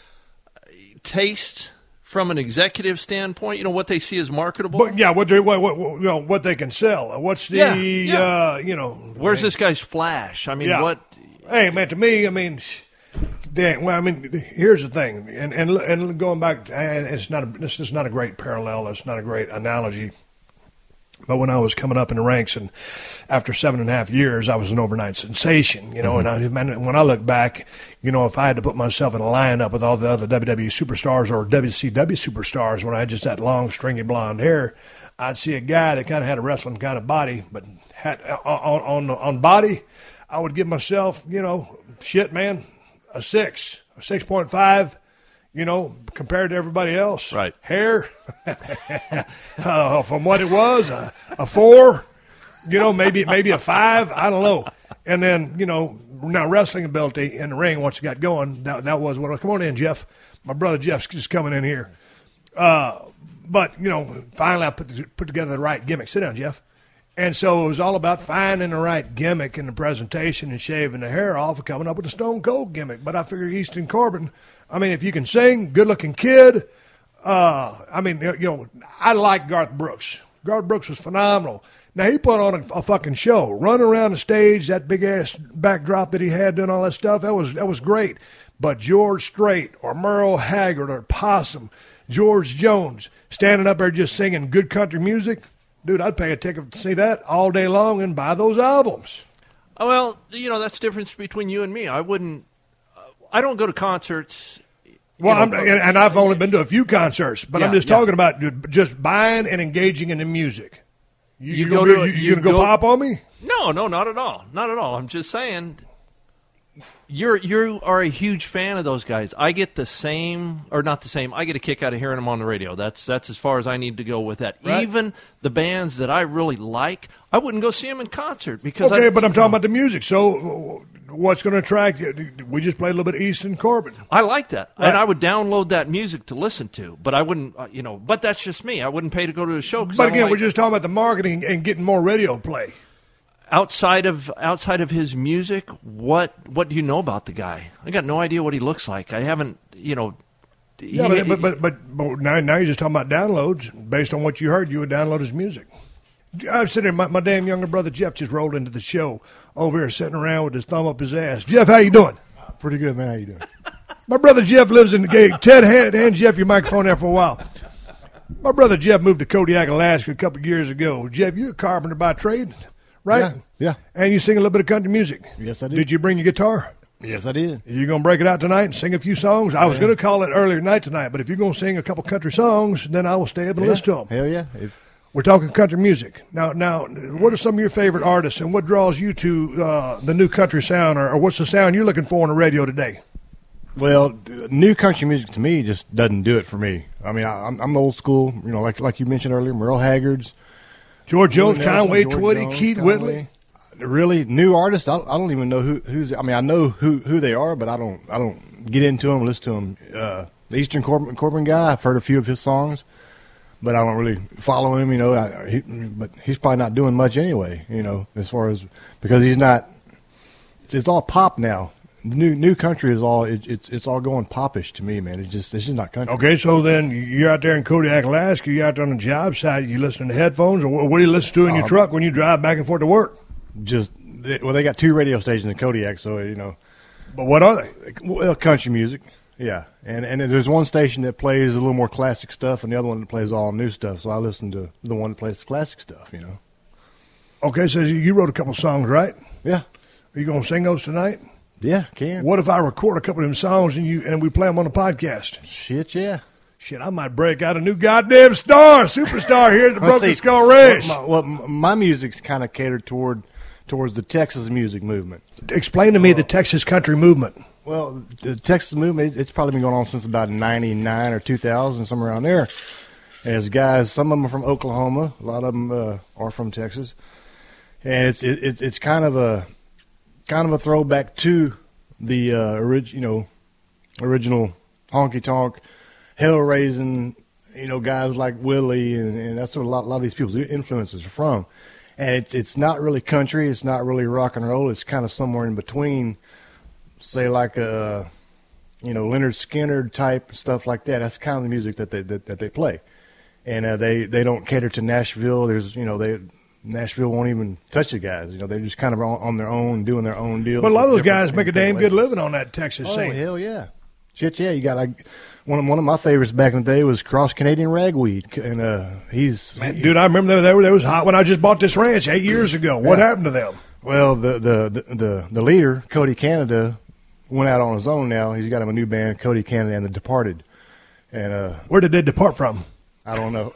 taste from an executive standpoint, you know, what they see as marketable. But yeah, what they can sell. What's the you know? Where's this guy's flash? I mean, what? Hey, man, to me, I mean, damn. Well, I mean, here's the thing, and going back, and this is not a great parallel. It's not a great analogy. But when I was coming up in the ranks, and after 7.5 years, I was an overnight sensation, you know. And when I look back, you know, if I had to put myself in a lineup with all the other WWE superstars or WCW superstars, when I had just that long, stringy blonde hair, I'd see a guy that kind of had a wrestling kind of body, but had on body, I would give myself, you know, shit, man, a 6.5. You know, compared to everybody else. Right. Hair, from what it was, a 4, you know, maybe a 5, I don't know. And then, you know, now wrestling ability in the ring, once you got going, that was what. Come on in, Jeff. My brother Jeff's just coming in here. But, you know, finally I put together the right gimmick. Sit down, Jeff. And so it was all about finding the right gimmick in the presentation and shaving the hair off and coming up with a Stone Cold gimmick. But I figure Easton Corbin, I mean, if you can sing, good-looking kid. I mean, you know, I like Garth Brooks. Garth Brooks was phenomenal. Now, he put on a fucking show. Run around the stage, that big-ass backdrop that he had doing all that stuff, that was great. But George Strait or Merle Haggard or Possum, George Jones, standing up there just singing good country music, dude, I'd pay a ticket to see that all day long and buy those albums. Oh, well, you know, that's the difference between you and me. I don't go to concerts. Well, and I've only been to a few concerts, but I'm just talking about just buying and engaging in the music. You gonna go pop on me? No, not at all. Not at all. I'm just saying you are a huge fan of those guys. I get the same, or not the same. I get a kick out of hearing them on the radio. That's as far as I need to go with that. Right. Even the bands that I really like, I wouldn't go see them in concert because. Okay, but I'm talking about the music. So, what's going to attract you? We just played a little bit of Easton Corbin. I like that, right. And I would download that music to listen to. But I wouldn't, you know. But that's just me. I wouldn't pay to go to a show. But again, we're just talking about the marketing and getting more radio play. Outside of his music, what do you know about the guy? I got no idea what he looks like. I haven't, you know. But now you're just talking about downloads. Based on what you heard, you would download his music. I was sitting there, my damn younger brother Jeff just rolled into the show over here, sitting around with his thumb up his ass. Jeff, how you doing? Pretty good, man. How you doing? My brother Jeff lives in the gate. Ted, hand Jeff your microphone there for a while. My brother Jeff moved to Kodiak, Alaska a couple of years ago. Jeff, you're a carpenter by trade, right? Yeah. And you sing a little bit of country music. Yes, I did. Did you bring your guitar? Yes, I did. Are you going to break it out tonight and sing a few songs? I was going to call it earlier tonight tonight, but if you're going to sing a couple country songs, then I will stay up and listen to them. Hell yeah. We're talking country music. Now, what are some of your favorite artists, and what draws you to the new country sound, or what's the sound you're looking for on the radio today? Well, new country music to me just doesn't do it for me. I mean, I'm old school, like you mentioned earlier, Merle Haggard's, George Jones, Nelson, Conway George Twitty, Jones, Keith Conway. Whitley. Really, new artists, I don't even know who's. I mean, I know who they are, but I don't get into them, listen to them. The Eastern Corbin guy, I've heard a few of his songs, but I don't really follow him. But he's probably not doing much anyway. As far as because he's not. It's all pop now. New country is all it's all going popish to me, man. It's just not country. Okay, so then you're out there in Kodiak, Alaska. You're out there on the job site. You listening to headphones, or what do you listen to in your truck when you drive back and forth to work? They got 2 radio stations in Kodiak, so But what are they? Well, country music, yeah, and there's one station that plays a little more classic stuff, and the other one that plays all new stuff. So I listen to the one that plays the classic stuff. Okay, so you wrote a couple songs, right? Yeah, Are you going to sing those tonight? yeah, can. What if I record a couple of them songs and we play them on the podcast? Shit, yeah. Shit, I might break out a new goddamn superstar here at the Let's Broken see, Skull Ranch. my music's kind of catered towards the Texas music movement. Explain to me the Texas country movement. Well, the Texas movement, it's probably been going on since about 99 or 2000, somewhere around there. As guys, some of them are from Oklahoma, a lot of them are from Texas, and it's kind of a throwback to the original honky tonk, hell raising, guys like Willie, and that's where a lot of these people's influences are from. And it's not really country, it's not really rock and roll. It's kind of somewhere in between, say like a Leonard Skinner type stuff like that. That's kind of the music that they play, and they don't cater to Nashville. Nashville won't even touch the guys. They're just kind of on their own, doing their own deal. But a lot of those guys make a damn good living on that Texas scene. Oh, hell yeah. Shit, yeah. You got like one of my favorites back in the day was Cross Canadian Ragweed, and Dude, I remember they was hot when I just bought this ranch 8 years ago. What happened to them? Well, the leader, Cody Canada, went out on his own now. He's got him a new band, Cody Canada and the Departed. And where did they depart from? I don't know.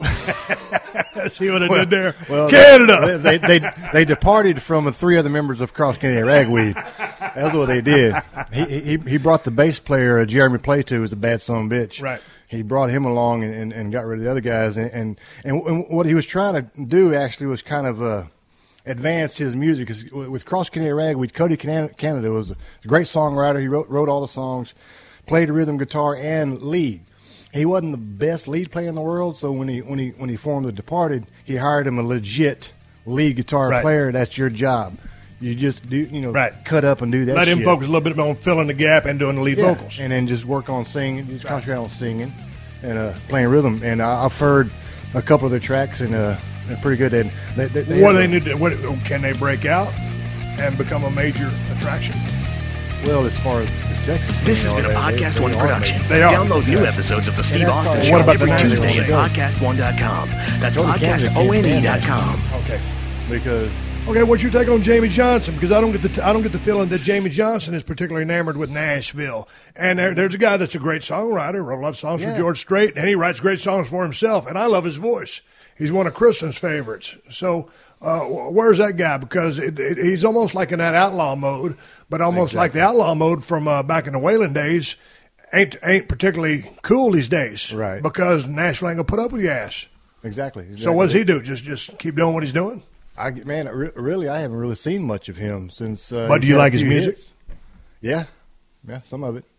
See what I did there? Well, Canada. They departed from 3 other members of Cross Canadian Ragweed. That's what they did. He brought the bass player, Jeremy Plato, who's a bad son of a bitch. Right. He brought him along and got rid of the other guys. And what he was trying to do actually was kind of advance his music. 'Cause with Cross Canadian Ragweed, Cody Canada was a great songwriter. He wrote all the songs, played the rhythm guitar and lead. He wasn't the best lead player in the world, so when he formed the Departed, he hired him a legit lead guitar player. That's your job. You just do, cut up and do that. Let him shit. focus a little bit on filling the gap and doing the lead vocals. And then just work on singing, just concentrate on singing and playing rhythm. And I've heard a couple of their tracks, and they're pretty good. And what do they need? Can they break out and become a major attraction? Well, as far as the Texas, This has been a Podcast One production. They are. Download new episodes of The Steve Austin probably- Show What about every the Tuesday at national? podcast1.com. That's Tony Canada can't stand podcastone.com. Okay. because Okay, what's your take on Jamie Johnson? Because I don't get the feeling that Jamie Johnson is particularly enamored with Nashville. And there's a guy that's a great songwriter, wrote a lot of songs for George Strait, and he writes great songs for himself. And I love his voice. He's one of Kristen's favorites. So where's that guy? Because he's almost like in that outlaw mode, but almost like the outlaw mode from back in the Whalen days ain't particularly cool these days. Right. Because Nashville ain't gonna put up with your ass. Exactly. So what does he do? Just keep doing what he's doing? Really, I haven't really seen much of him since. But do you like his music? Yeah, some of it.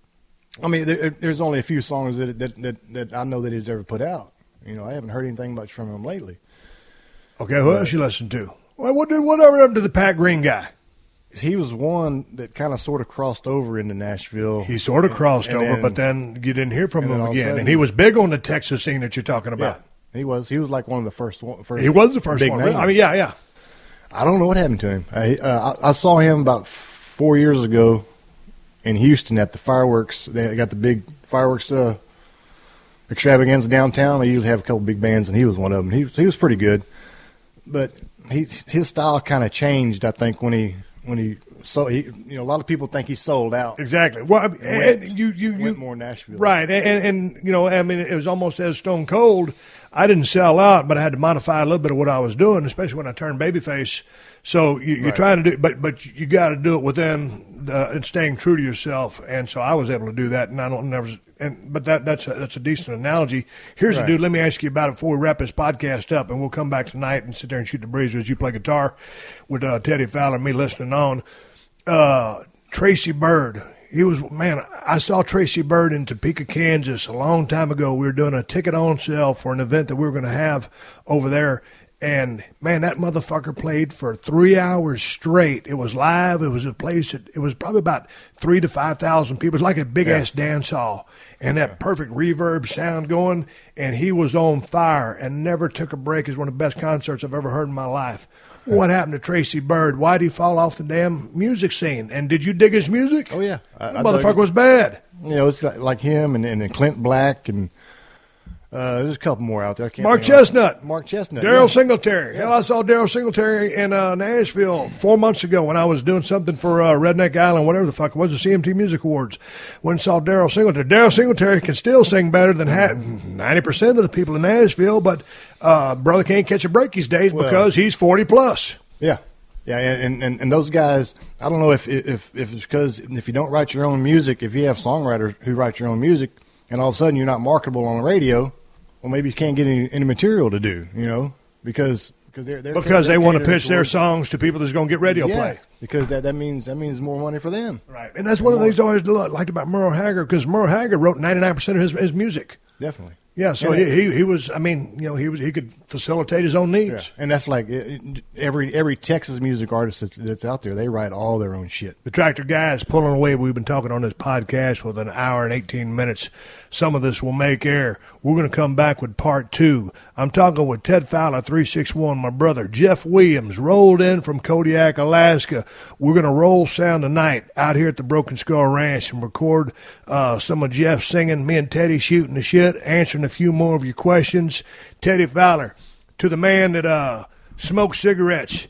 I mean, there's only a few songs that I know that he's ever put out. I haven't heard anything much from him lately. Okay, who else you listen to? Well, whatever happened to the Pat Green guy? He was one that kind of sort of crossed over into Nashville. He sort of crossed And over, then- but then you didn't hear from and then him all of a again. sudden- And he was big on the Texas scene that you're talking about. Yeah, he was. He was like one of the first. He was the first big one. names. I mean, yeah. I don't know what happened to him. I saw him about 4 years ago in Houston at the fireworks. They got the big fireworks extravaganza downtown. They usually have a couple big bands, and he was one of them. He was pretty good, but his style kind of changed. I think when he a lot of people think he sold out. Exactly. Well, Went more Nashville, right? And I mean, it was almost as Stone Cold. I didn't sell out, but I had to modify a little bit of what I was doing, especially when I turned babyface. So you're trying to do, but you got to do it within and staying true to yourself. And so I was able to do that, and I don't never. But that's a decent analogy. Here's a dude. Let me ask you about it before we wrap this podcast up, and we'll come back tonight and sit there and shoot the breeze as you play guitar with Teddy Fowler and me listening on. Tracy Byrd. He was, man, I saw Tracy Byrd in Topeka, Kansas a long time ago. We were doing a ticket on sale for an event that we were going to have over there. And, man, that motherfucker played for 3 hours straight. It was live. It was a place that it was probably about 3,000 to 5,000 people. It was like a big-ass dance hall. And that perfect reverb sound going. And he was on fire and never took a break. It was one of the best concerts I've ever heard in my life. What happened to Tracy Byrd? Why did he fall off the damn music scene? And did you dig his music? Oh, yeah. That motherfucker was bad. You know, it's like him and Clint Black and there's a couple more out there. Mark Chestnut. Daryl Singletary. Hell, I saw Daryl Singletary in Nashville 4 months ago when I was doing something for Redneck Island, whatever the fuck it was, the CMT Music Awards. Went and saw Daryl Singletary. Daryl Singletary can still sing better than 90% of the people in Nashville, but brother can't catch a break these days because he's 40 plus. Yeah. Yeah, and those guys, I don't know if it's because if you don't write your own music, if you have songwriters who write your own music, and all of a sudden you're not marketable on the radio, well, maybe you can't get any material to do, you know, because they want to pitch their songs to people that's going to get radio play. Because that means more money for them. Right, and that's one of the things I always liked about Merle Haggard, because Merle Haggard wrote 99% of his music. Definitely. Yeah, so he was. I mean, you know, he could facilitate his own needs. Yeah. And that's like every Texas music artist that's out there. They write all their own shit. The Tractor Guy is pulling away. We've been talking on this podcast with an hour and 18 minutes. Some of this will make air. We're going to come back with part 2. I'm talking with Ted Fowler, 361. My brother Jeff Williams rolled in from Kodiak, Alaska. We're going to roll sound tonight out here at the Broken Skull Ranch and record some of Jeff singing, me and Teddy shooting the shit, answering a few more of your questions. Teddy Fowler, to the man that smokes cigarettes,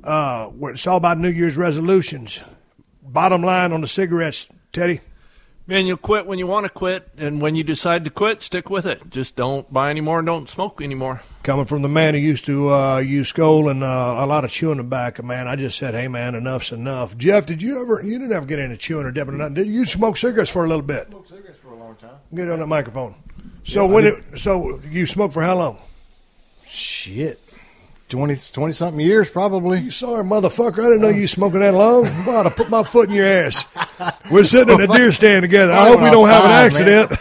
it's all about New Year's resolutions. Bottom line on the cigarettes, Teddy? Man, you'll quit when you want to quit, and when you decide to quit, stick with it. Just don't buy anymore and don't smoke anymore. Coming from the man who used to use Skoal and a lot of chewing tobacco, man, I just said, hey, man, enough's enough. Jeff, you didn't ever get into chewing or dipping or nothing, did you? You smoked cigarettes for a little bit. Smoked cigarettes for a long time. Get on that microphone. So so you smoked for how long? Shit. 20-something years, probably. You sorry, motherfucker. I didn't know you smoking that long. I'm about to put my foot in your ass. We're sitting in a deer stand together. I hope we don't have an accident.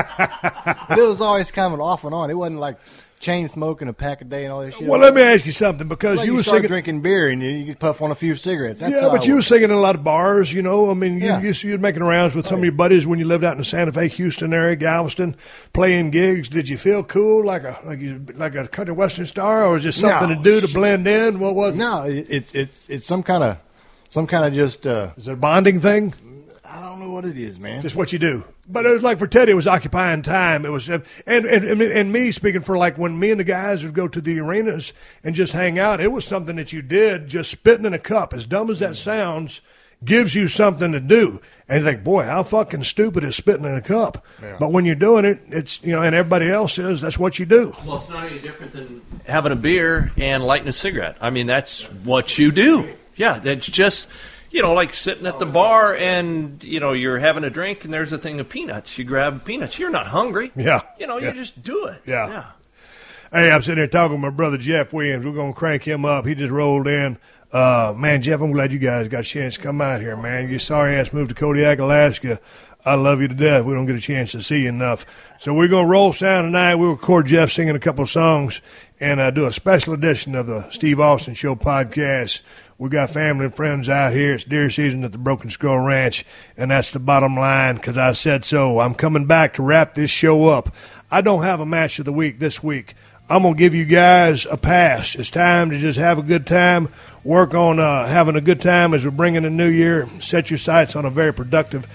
It was always coming off and on. It wasn't like chain smoking a pack a day and all that shit. Well, let me ask you something, because like you were singing, drinking beer and you puff on a few cigarettes. That's but you were singing in a lot of bars, you know. I mean, you were making rounds with some of your buddies when you lived out in the Santa Fe, Houston area, Galveston, playing gigs. Did you feel cool, like a country western star, or was it just something to do to blend in? What was it? No, it's some kind of just. Is it a bonding thing? I don't know what it is, man. Just what you do. But it was like for Teddy, it was occupying time. It was, and me speaking for like when me and the guys would go to the arenas and just hang out, it was something that you did, just spitting in a cup. As dumb as that sounds, gives you something to do. And you think, boy, how fucking stupid is spitting in a cup? Yeah. But when you're doing it, it's, you know, and everybody else says that's what you do. Well, it's not any different than having a beer and lighting a cigarette. I mean, that's what you do. Yeah, that's just... You know, like sitting at the bar and, you know, you're having a drink and there's a thing of peanuts. You grab peanuts. You're not hungry. Yeah. You know, you just do it. Yeah. Hey, I'm sitting here talking with my brother Jeff Williams. We're going to crank him up. He just rolled in. Man, Jeff, I'm glad you guys got a chance to come out here, man. You sorry ass moved to Kodiak, Alaska. I love you to death. We don't get a chance to see you enough. So we're going to roll sound tonight. We'll record Jeff singing a couple of songs and do a special edition of the Steve Austin Show podcast. We got family and friends out here. It's deer season at the Broken Skull Ranch, and that's the bottom line because I said so. I'm coming back to wrap this show up. I don't have a match of the week this week. I'm going to give you guys a pass. It's time to just have a good time, work on having a good time as we bring in the new year, set your sights on a very productive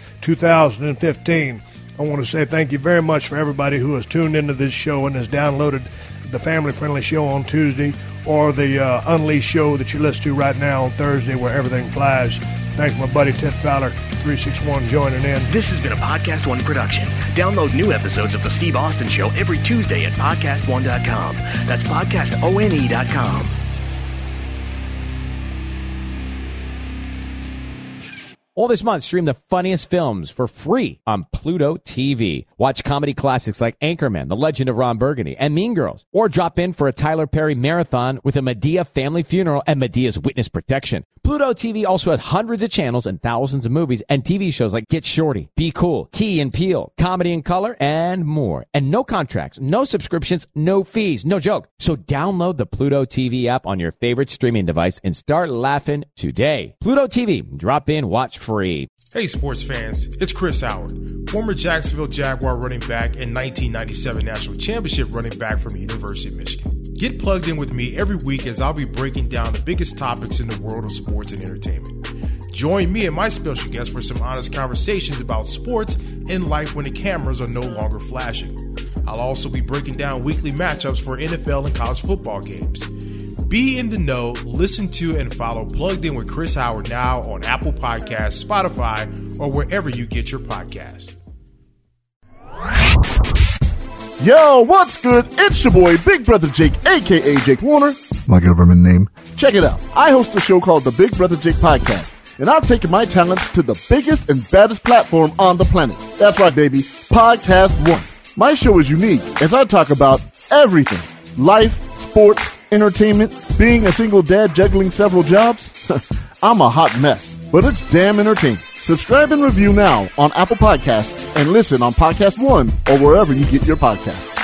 2015. I want to say thank you very much for everybody who has tuned into this show and has downloaded the family-friendly show on Tuesday or the Unleashed show that you listen to right now on Thursday where everything flies. Thanks, my buddy Ted Fowler. 361 joining in. This has been a Podcast One production. Download new episodes of The Steve Austin Show every Tuesday at podcastone.com. That's podcastone.com. All this month, stream the funniest films for free on Pluto TV. Watch comedy classics like Anchorman, The Legend of Ron Burgundy, and Mean Girls. Or drop in for a Tyler Perry marathon with a Medea family funeral and Medea's witness protection. Pluto TV also has hundreds of channels and thousands of movies and TV shows like Get Shorty, Be Cool, Key and Peele, Comedy in Color, and more. And no contracts, no subscriptions, no fees, no joke. So download the Pluto TV app on your favorite streaming device and start laughing today. Pluto TV, drop in, watch free. Hey sports fans, it's Chris Howard, former Jacksonville Jaguar running back and 1997 National Championship running back from the University of Michigan. Get plugged in with me every week as I'll be breaking down the biggest topics in the world of sports and entertainment. Join me and my special guest for some honest conversations about sports and life when the cameras are no longer flashing. I'll also be breaking down weekly matchups for NFL and college football games. Be in the know, listen to and follow Plugged In with Chris Howard now on Apple Podcasts, Spotify, or wherever you get your podcasts. Yo, what's good? It's your boy, Big Brother Jake, a.k.a. Jake Warner. My government name. Check it out. I host a show called the Big Brother Jake Podcast, and I've taken my talents to the biggest and baddest platform on the planet. That's right, baby. Podcast One. My show is unique as I talk about everything. Life, sports, entertainment, being a single dad juggling several jobs. I'm a hot mess, but it's damn entertaining. Subscribe and review now on Apple Podcasts and listen on Podcast One or wherever you get your podcasts.